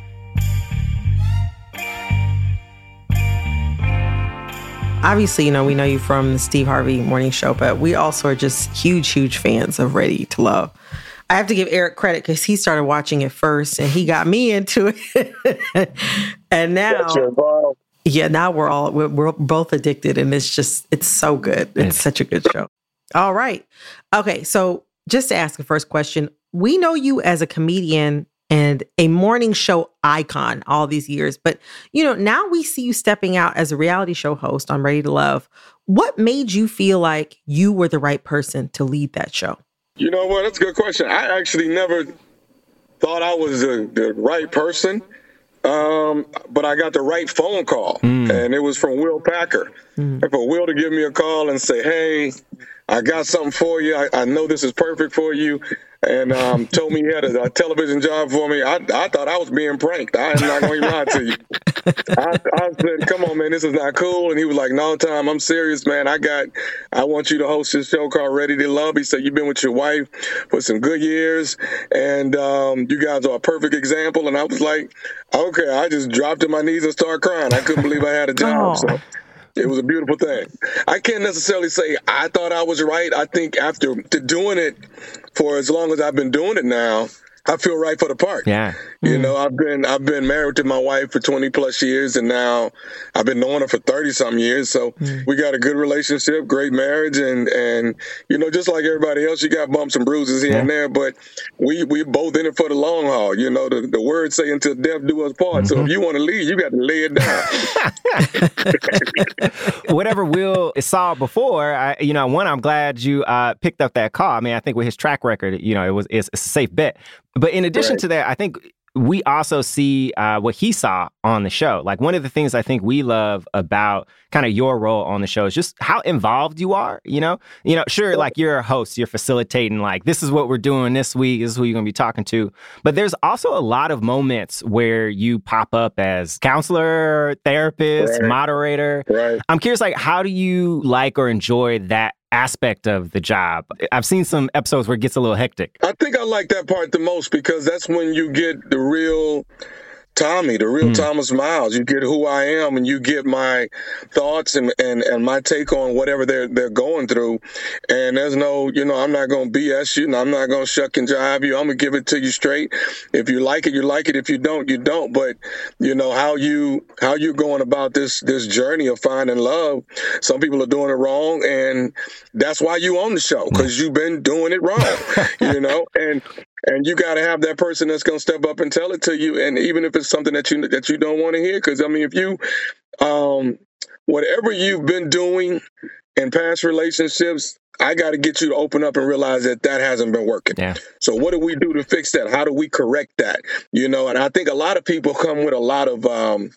Obviously, you know, we know you from the Steve Harvey Morning Show, but we also are just huge, huge fans of Ready to Love. I have to give Eric credit because he started watching it first and he got me into it. And now, yeah, now we're all, we're, we're both addicted, and it's just, it's so good. It's such a good show. All right. Okay. So just to ask the first question, we know you as a comedian and a morning show icon all these years, but you know, now we see you stepping out as a reality show host on Ready to Love. What made you feel like you were the right person to lead that show? You know what? That's a good question. I actually never thought I was the, the right person, um, but I got the right phone call, mm. and it was from Will Packer. Mm. And for Will to give me a call and say, hey, I got something for you. I, I know this is perfect for you. And um, told me he had a, a television job for me. I, I thought I was being pranked. I am not going to lie to you. I, I said, come on, man, this is not cool. And he was like, no, Tom, I'm serious, man. I got, I want you to host this show called Ready to Love. He said, you've been with your wife for some good years, and um, you guys are a perfect example. And I was like, okay. I just dropped to my knees and started crying. I couldn't believe I had a job. So it was a beautiful thing. I can't necessarily say I thought I was right. I think after to doing it for as long as I've been doing it now, I feel right for the part. Yeah. You know, I've been I've been married to my wife for twenty plus years, and now I've been knowing her for thirty some years. So mm. we got a good relationship, great marriage, and and you know, just like everybody else, you got bumps and bruises here yeah. and there, but we we both in it for the long haul. You know, the, the words say until death do us part. Mm-hmm. So if you want to leave, you got to lay it down. Whatever Will saw before, I, you know, one, I'm glad you uh, picked up that call. I mean, I think with his track record, you know, it was it's, it's a safe bet. But in addition right. to that, I think we also see uh, what he saw on the show. Like, one of the things I think we love about kind of your role on the show is just how involved you are, you know? You know, sure, like, you're a host, you're facilitating, like, this is what we're doing this week, this is who you're going to be talking to. But there's also a lot of moments where you pop up as counselor, therapist, right. moderator. Right. I'm curious, like, how do you like or enjoy that aspect of the job? I've seen some episodes where it gets a little hectic. I think I like that part the most because that's when you get the real Tommy, the real mm. Thomas Miles. You get who I am, and you get my thoughts and, and, and my take on whatever they're they're going through. And there's no, you know, I'm not going to B S you, and I'm not going to shuck and jive you. I'm going to give it to you straight. If you like it, you like it. If you don't, you don't. But you know how you how you're going about this this journey of finding love. Some people are doing it wrong, and that's why you on the show, because you've been doing it wrong. you know, and. And you got to have that person that's going to step up and tell it to you. And even if it's something that you that you don't want to hear, because, I mean, if you, um, whatever you've been doing in past relationships, I got to get you to open up and realize that that hasn't been working. Yeah. So what do we do to fix that? How do we correct that? You know, and I think a lot of people come with a lot of um,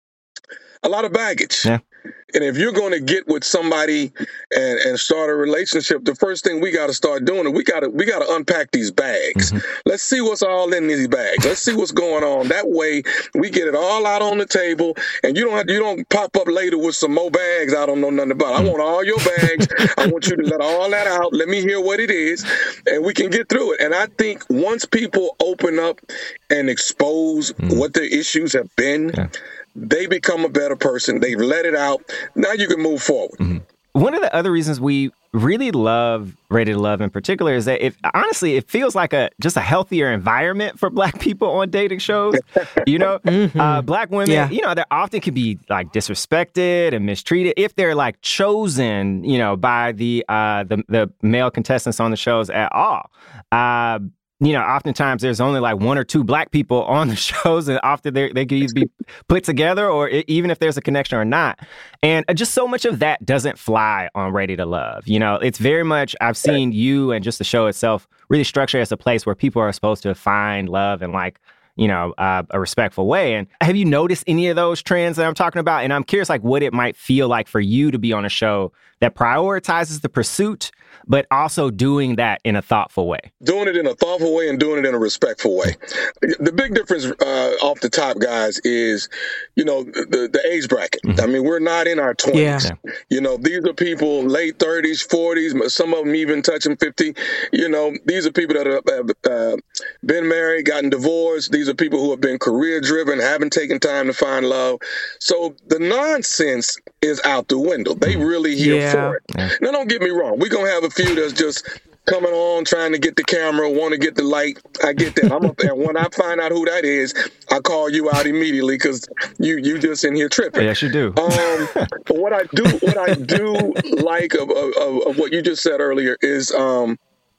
a lot of baggage. Yeah. And if you're going to get with somebody and, and start a relationship, the first thing we got to start doing is we got to we got to unpack these bags. Mm-hmm. Let's see what's all in these bags. Let's see what's going on. That way, we get it all out on the table, and you don't have, you don't pop up later with some more bags I don't know nothing about. I want all your bags. I want you to let all that out. Let me hear what it is, and we can get through it. And I think once people open up and expose mm-hmm. what their issues have been. Yeah. They become a better person. They've let it out. Now you can move forward. Mm-hmm. One of the other reasons we really love Rated Love in particular is that it honestly, it feels like a just a healthier environment for Black people on dating shows. You know, mm-hmm. uh, Black women, yeah. you know, they often can be like disrespected and mistreated if they're like chosen, you know, by the uh, the, the male contestants on the shows at all. Uh, You know, oftentimes there's only like one or two Black people on the shows, and often they they could either be put together or it, even if there's a connection or not. And just so much of that doesn't fly on Ready to Love. You know, it's very much, I've seen you and just the show itself really structured as a place where people are supposed to find love in like, you know, uh, a respectful way. And have you noticed any of those trends that I'm talking about? And I'm curious, like, what it might feel like for you to be on a show that prioritizes the pursuit, but also doing that in a thoughtful way. Doing it in a thoughtful way and doing it in a respectful way. The big difference uh, off the top, guys, is, you know, the, the age bracket. Mm-hmm. I mean, we're not in our twenties. Yeah. You know, these are people late thirties, forties, some of them even touching fifty. You know, these are people that have uh, been married, gotten divorced. These are people who have been career-driven, haven't taken time to find love. So the nonsense is out the window. They really here yeah. for it. Yeah. Now, don't get me wrong. We're going to have a few that's just coming on, trying to get the camera, want to get the light. I get that. I'm up there. When I find out who that is, I call you out immediately because you you just in here tripping. Yes, you do. Um, but what I do, what I do like of, of, of what you just said earlier is um,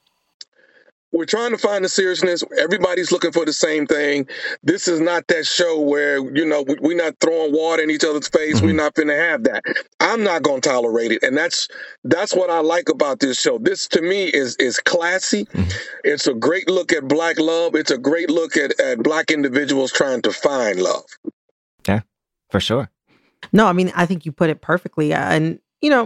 we're trying to find the seriousness. Everybody's looking for the same thing. This is not that show where, you know, we're not throwing water in each other's face. Mm-hmm. We're not going to have that. I'm not going to tolerate it. And that's that's what I like about this show. This, to me, is is classy. Mm-hmm. It's a great look at Black love. It's a great look at, at Black individuals trying to find love. Yeah, for sure. No, I mean, I think you put it perfectly. And, you know,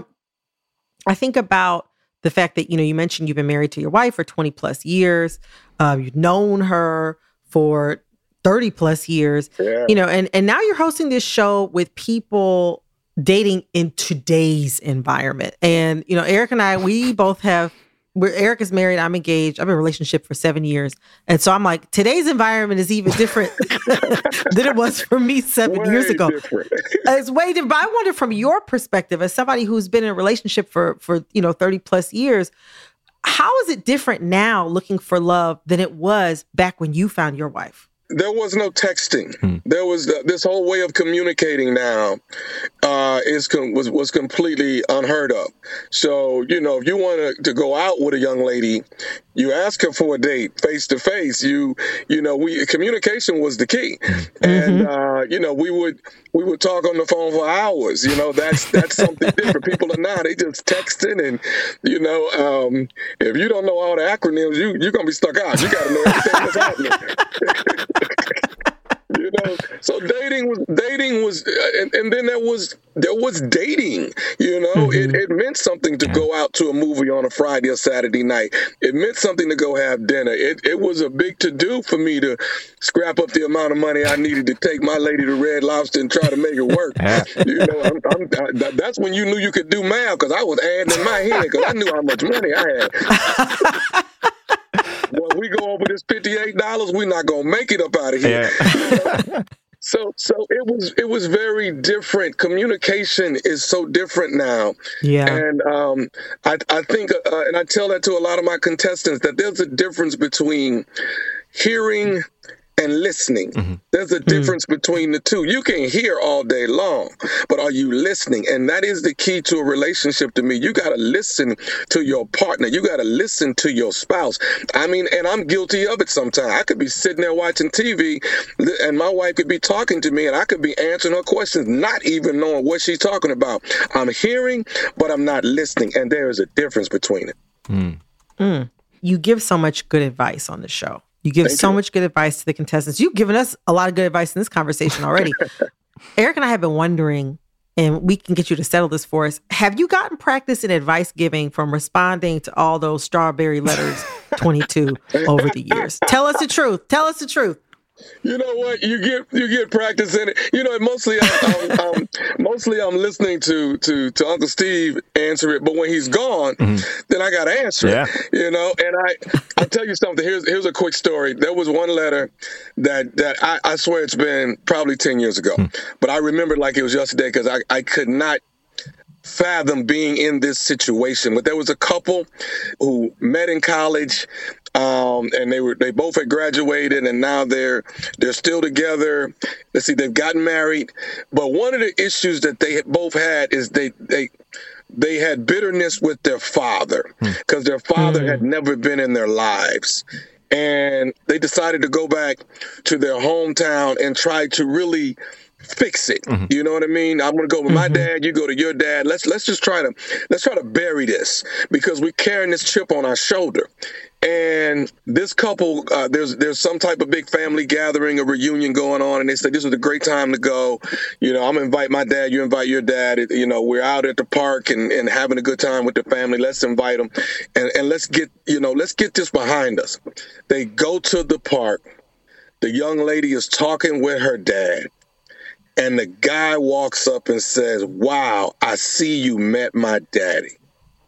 I think about the fact that, you know, you mentioned you've been married to your wife for twenty plus years. Um, you've known her for thirty plus years, yeah. you know, and, and now you're hosting this show with people dating in today's environment. And, you know, Eric and I, we both have, we're, Eric is married, I'm engaged. I've been in a relationship for seven years. And so I'm like, today's environment is even different than it was for me seven way years ago. It's way different. But I wonder from your perspective, as somebody who's been in a relationship for, for, you know, thirty plus years, how is it different now looking for love than it was back when you found your wife? There was no texting. Hmm. There was uh, this whole way of communicating now uh, is com- was was completely unheard of. So, you know, if you want to go out with a young lady, you ask her for a date face to face. You, you know, we communication was the key, mm-hmm. and uh, you know, we would we would talk on the phone for hours. You know, that's that's something different. People are now they just texting, and you know, um, if you don't know all the acronyms, you you're gonna be stuck out. You got to know everything that's happening. You know, so dating was dating was, and, and then there was there was dating. You know, mm-hmm. it, it meant something to go out to a movie on a Friday or Saturday night. It meant something to go have dinner. It it was a big to do for me to scrap up the amount of money I needed to take my lady to Red Lobster and try to make it work. You know, I'm, I'm, I, that's when you knew you could do math because I was adding in my head because I knew how much money I had. Well, we we go over this fifty-eight dollars, we're not gonna make it up out of here. Yeah. So, so it was it was very different. Communication is so different now. Yeah. And um, I I think, uh, and I tell that to a lot of my contestants, that there's a difference between hearing and listening. Mm-hmm. There's a difference mm-hmm. between the two. You can hear all day long, but are you listening? And that is the key to a relationship to me. You got to listen to your partner. You got to listen to your spouse. I mean, and I'm guilty of it sometimes. I could be sitting there watching T V and my wife could be talking to me and I could be answering her questions, not even knowing what she's talking about. I'm hearing, but I'm not listening. And there is a difference between it. Mm. Mm. You give so much good advice on the show. You give Thank so you. much good advice to the contestants. You've given us a lot of good advice in this conversation already. Eric and I have been wondering, and we can get you to settle this for us. Have you gotten practice in advice giving from responding to all those strawberry letters twenty-two over the years? Tell us the truth. Tell us the truth. You know what? You get you get practice in it. You know, mostly I'm, I'm, I'm mostly I'm listening to, to to Uncle Steve answer it, but when he's gone, mm-hmm. then I got to answer yeah. it. You know, and I I'll tell you something. Here's here's a quick story. There was one letter that that I, I swear it's been probably ten years ago, mm-hmm. but I remember it like it was yesterday because I, I could not fathom being in this situation. But there was a couple who met in college. Um, and they were they both had graduated, and now they're they're still together. Let's see, they've gotten married. But one of the issues that they both had is they they they had bitterness with their father because their father mm. had never been in their lives. And they decided to go back to their hometown and try to really fix it. Mm-hmm. You know what I mean? I'm going to go with my mm-hmm. dad. You go to your dad. Let's let's just try to let's try to bury this because we're carrying this chip on our shoulder. And this couple, uh, there's there's some type of big family gathering, a reunion going on, and they said this was a great time to go. You know, I'm gonna invite my dad. You invite your dad. It, you know, we're out at the park and, and having a good time with the family. Let's invite them, and and let's get you know let's get this behind us. They go to the park. The young lady is talking with her dad. And the guy walks up and says, "Wow, I see you met my daddy."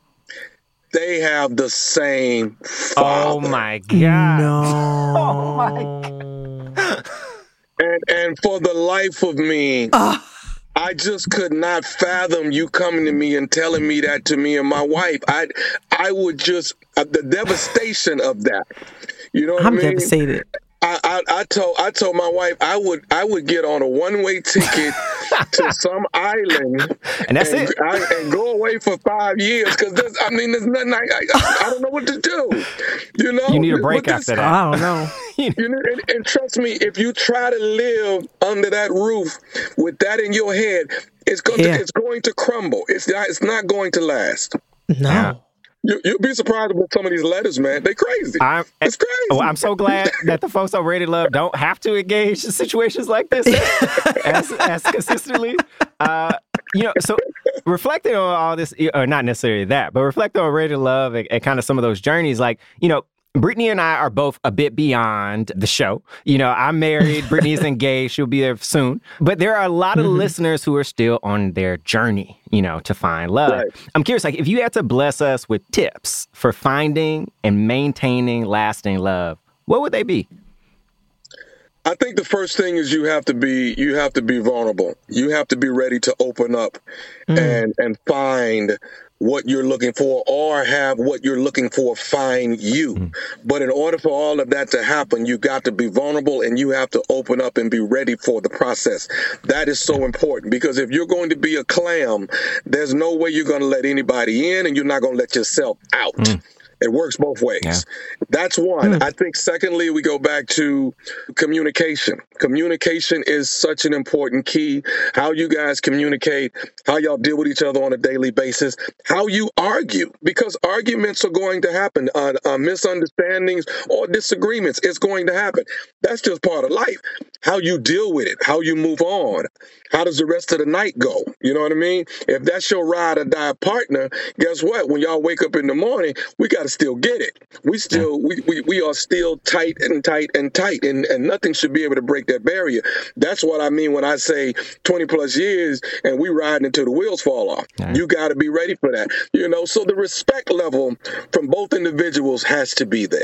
They have the same father. Oh my God. No. Oh my God. And and for the life of me, uh. I just could not fathom you coming to me and telling me that to me and my wife. I I would just uh, the devastation of that. You know what I'm I mean? devastated. I, I, I told I told my wife I would I would get on a one way ticket to some island and that's and, it I, and go away for five years because I mean there's nothing I, I I don't know what to do. You know, you need a break after that. I don't know. You know, and, and trust me, if you try to live under that roof with that in your head, it's going yeah. to it's going to crumble. It's not it's not going to last. No. Yeah. You, you'll be surprised with some of these letters, man. They're crazy. I'm, it's crazy. Well, I'm so glad that the folks on Rated Love don't have to engage in situations like this as, as consistently. Uh, you know, so reflecting on all this, or not necessarily that, but reflecting on Rated Love and, and kind of some of those journeys, like, you know, Brittany and I are both a bit beyond the show. You know, I'm married, Brittany's engaged, she'll be there soon. But there are a lot of mm-hmm. listeners who are still on their journey, you know, to find love. Right. I'm curious, like, if you had to bless us with tips for finding and maintaining lasting love, what would they be? I think the first thing is you have to be you have to be vulnerable. You have to be ready to open up mm. and and find what you're looking for, or have what you're looking for find you. Mm. But in order for all of that to happen, you got to be vulnerable and you have to open up and be ready for the process. That is so important because if you're going to be a clam, there's no way you're going to let anybody in and you're not going to let yourself out. Mm. It works both ways. Yeah. That's one. Mm. I think secondly, we go back to communication. Communication is such an important key. How you guys communicate, how y'all deal with each other on a daily basis, how you argue, because arguments are going to happen, uh, uh, misunderstandings or disagreements. It's going to happen. That's just part of life. How you deal with it, how you move on. How does the rest of the night go? You know what I mean? If that's your ride or die partner, guess what? When y'all wake up in the morning, we got to still get it. We still, we, we, we are still tight and tight and tight, and, and nothing should be able to break that barrier. That's what I mean when I say twenty plus years and we riding until the wheels fall off. Right. You got to be ready for that. You know, so the respect level from both individuals has to be there.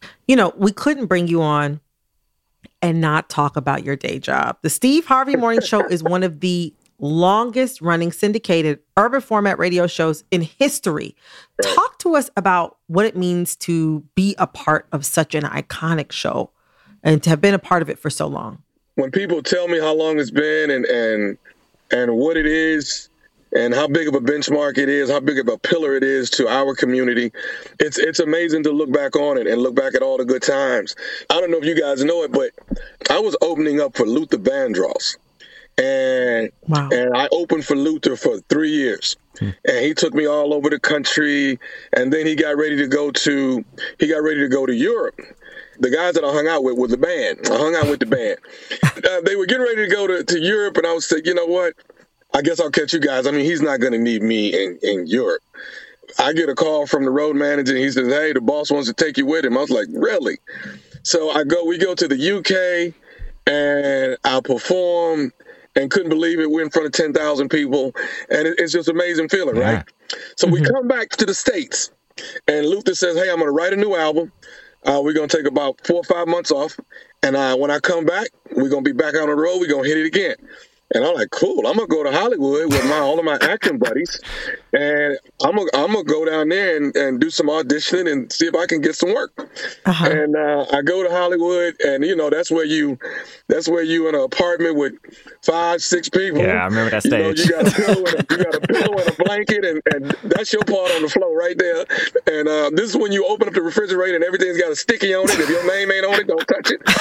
You know, we couldn't bring you on and not talk about your day job. The Steve Harvey Morning Show is one of the longest running syndicated urban format radio shows in history. Talk to us about what it means to be a part of such an iconic show and to have been a part of it for so long. When people tell me how long it's been and and and what it is and how big of a benchmark it is, how big of a pillar it is to our community, it's it's amazing to look back on it and look back at all the good times. I don't know if you guys know it, but I was opening up for Luther Vandross. And wow. and I opened for Luther for three years. Hmm. And he took me all over the country. And then he got ready to go to he got ready to go to Europe. The guys that I hung out with were the band. I hung out with the band. uh, they were getting ready to go to, to Europe, and I was saying, you know what? I guess I'll catch you guys. I mean, he's not going to need me in, in Europe. I get a call from the road manager, and he says, hey, the boss wants to take you with him. I was like, really? So I go. We go to the U K, and I perform. And couldn't believe it. We're in front of ten thousand people. And it, it's just an amazing feeling, yeah. right? So mm-hmm. we come back to the States. And Luther says, hey, I'm going to write a new album. Uh, we're going to take about four or five months off. And uh, when I come back, we're going to be back on the road. We're going to hit it again. And I'm like, cool, I'm going to go to Hollywood with my all of my acting buddies. And I'm going I'm to go down there and, and do some auditioning and see if I can get some work. Uh-huh. And uh, I go to Hollywood, and, you know, that's where you that's where you in an apartment with five, six people. Yeah, I remember that stage. You, know, you, got, a pillow and a, you got a pillow and a blanket, and, and that's your part on the floor right there. And uh, this is when you open up the refrigerator and everything's got a sticky on it. If your name ain't on it, don't touch it.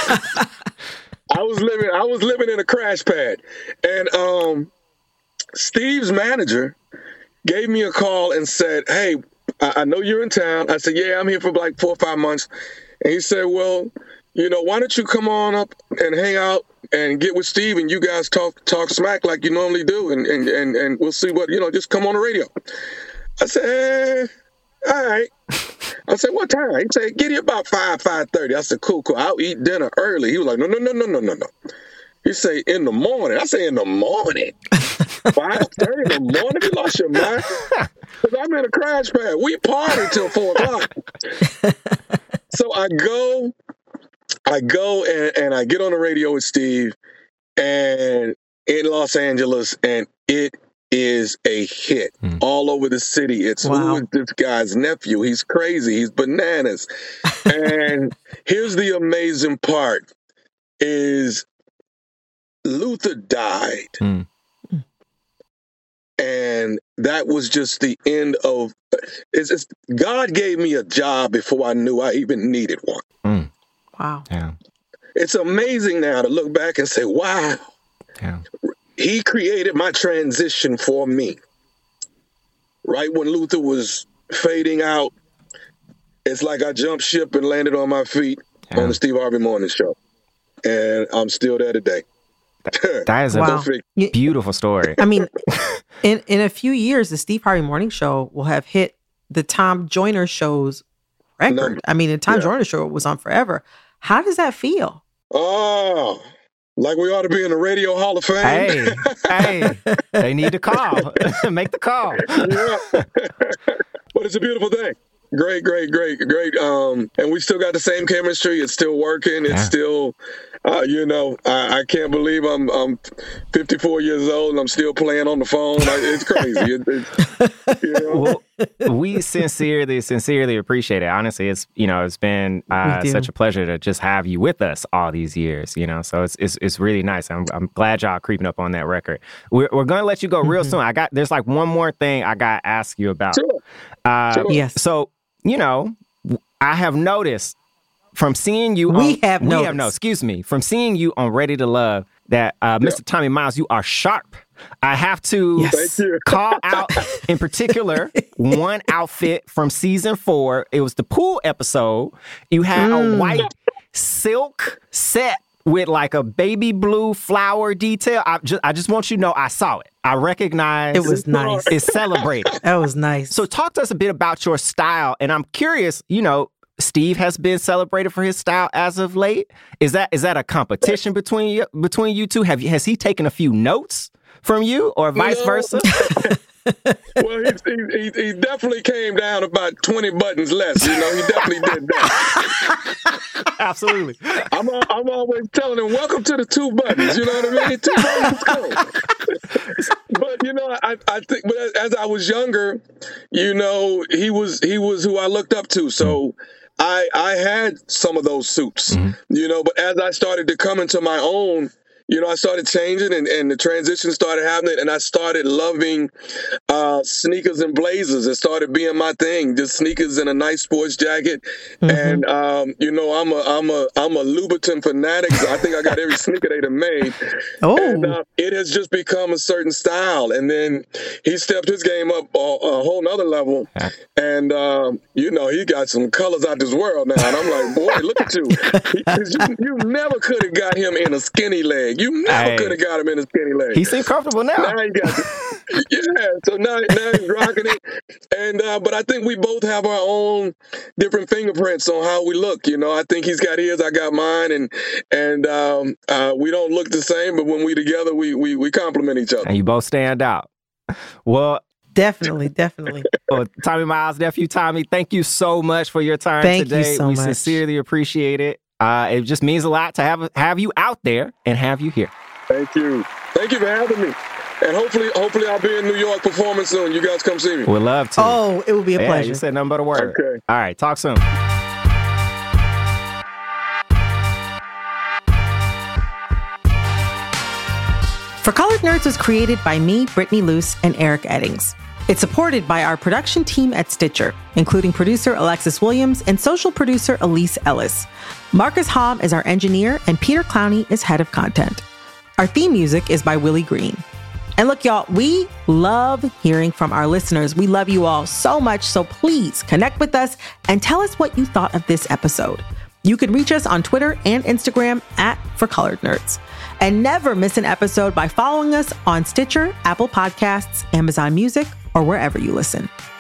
I was living I was living in a crash pad. And um, Steve's manager gave me a call and said, hey, I, I know you're in town. I said, yeah, I'm here for like four or five months. And he said, well, you know, why don't you come on up and hang out and get with Steve and you guys talk talk smack like you normally do, and and, and, and we'll see what, you know, just come on the radio. I said, eh, all right. I said, what time? He said, get here about five, five thirty. I said, cool, cool. I'll eat dinner early. He was like, no, no, no, no, no, no, no. He said, in the morning. I say, in the morning? five thirty in the morning? You lost your mind? Because I'm in a crash pad. We party till four o'clock. So I go, I go and, and I get on the radio with Steve and in Los Angeles, and it is a hit mm. all over the city. It's wow. Who is this guy's nephew? He's crazy. He's bananas. And here's the amazing part is Luther died. Mm. And that was just the end of it's, it's God gave me a job before I knew I even needed one. Mm. Wow. Yeah. It's amazing now to look back and say, wow. Yeah. He created my transition for me. Right when Luther was fading out, it's like I jumped ship and landed on my feet yeah. on the Steve Harvey Morning Show. And I'm still there today. That, that is a wow. beautiful story. I mean, in, in a few years, the Steve Harvey Morning Show will have hit the Tom Joyner Show's record. No. I mean, the Tom yeah. Joyner Show was on forever. How does that feel? Oh, like we ought to be in the Radio Hall of Fame. Hey, hey, they need to call. Make the call. Yeah. But it's a beautiful thing. Great, great, great, great. Um, and we still got the same chemistry. It's still working. It's yeah. still, uh, you know, I, I can't believe I'm I'm fifty-four years old and I'm still playing on the phone. Like, it's crazy. It, it's, you know? Well, we sincerely, sincerely appreciate it. Honestly, it's, you know, it's been uh, such a pleasure to just have you with us all these years, you know, so it's it's, it's really nice. I'm I'm glad y'all creeping up on that record. We're, we're going to let you go real mm-hmm. soon. I got, there's like one more thing I got to ask you about. Sure. Uh, sure. Yes. So, you know, I have noticed from seeing you, we on, have we noticed. have no, excuse me, from seeing you on Ready to Love that uh, Mister Yeah. Tommy Miles, you are sharp. I have to yes. call out in particular one outfit from season four. It was the pool episode. You had mm. a white silk set with like a baby blue flower detail. I just, I just want you to know I saw it. I recognize it was nice. It's celebrated. That was nice. So talk to us a bit about your style. And I'm curious, you know, Steve has been celebrated for his style as of late. Is that is that a competition between you between you two? Have you, has he taken a few notes from you or vice no. versa? Well, he, he, he definitely came down about twenty buttons less. You know, he definitely did that. Absolutely. I'm I'm always telling him, welcome to the two buttons. You know what I mean? Two buttons, go. But you know, I I think, but as I was younger, you know, he was he was who I looked up to. So I I had some of those suits, mm-hmm. you know. But as I started to come into my own, you know, I started changing and, and the transition started happening, and I started loving uh, sneakers and blazers. It started being my thing, just sneakers and a nice sports jacket. Mm-hmm. And, um, you know, I'm a I'm a, I'm a Louboutin fanatic. So I think I got every sneaker they done made. Oh. And uh, it has just become a certain style. And then he stepped his game up a, a whole nother level. And, um, you know, he got some colors out this world now. And I'm like, boy, look at you. you, you never could have got him in a skinny leg. You never hey. could have got him in a skinny leg. He seems comfortable now. Now he got it. Yeah, so now, now he's rocking it. And uh, but I think we both have our own different fingerprints on how we look. You know, I think he's got his, I got mine, and and um, uh, we don't look the same, but when we together, we we we complement each other. And you both stand out. Well. Definitely, definitely. Well, Tommy Miles, nephew Tommy, thank you so much for your time thank today. You so we much. sincerely appreciate it. Uh, it just means a lot to have have you out there and have you here. Thank you. Thank you for having me. And hopefully, hopefully I'll be in New York performing soon. You guys come see me. We'd love to. Oh, it would be a yeah, pleasure. You said nothing but a word. Okay. All right. Talk soon. For Colored Nerds was created by me, Brittany Luce, and Eric Eddings. It's supported by our production team at Stitcher, including producer Alexis Williams and social producer Elise Ellis. Marcus Hom is our engineer, and Peter Clowney is head of content. Our theme music is by Willie Green. And look, y'all, we love hearing from our listeners. We love you all so much, so please connect with us and tell us what you thought of this episode. You can reach us on Twitter and Instagram at For Colored Nerds. And never miss an episode by following us on Stitcher, Apple Podcasts, Amazon Music, or wherever you listen.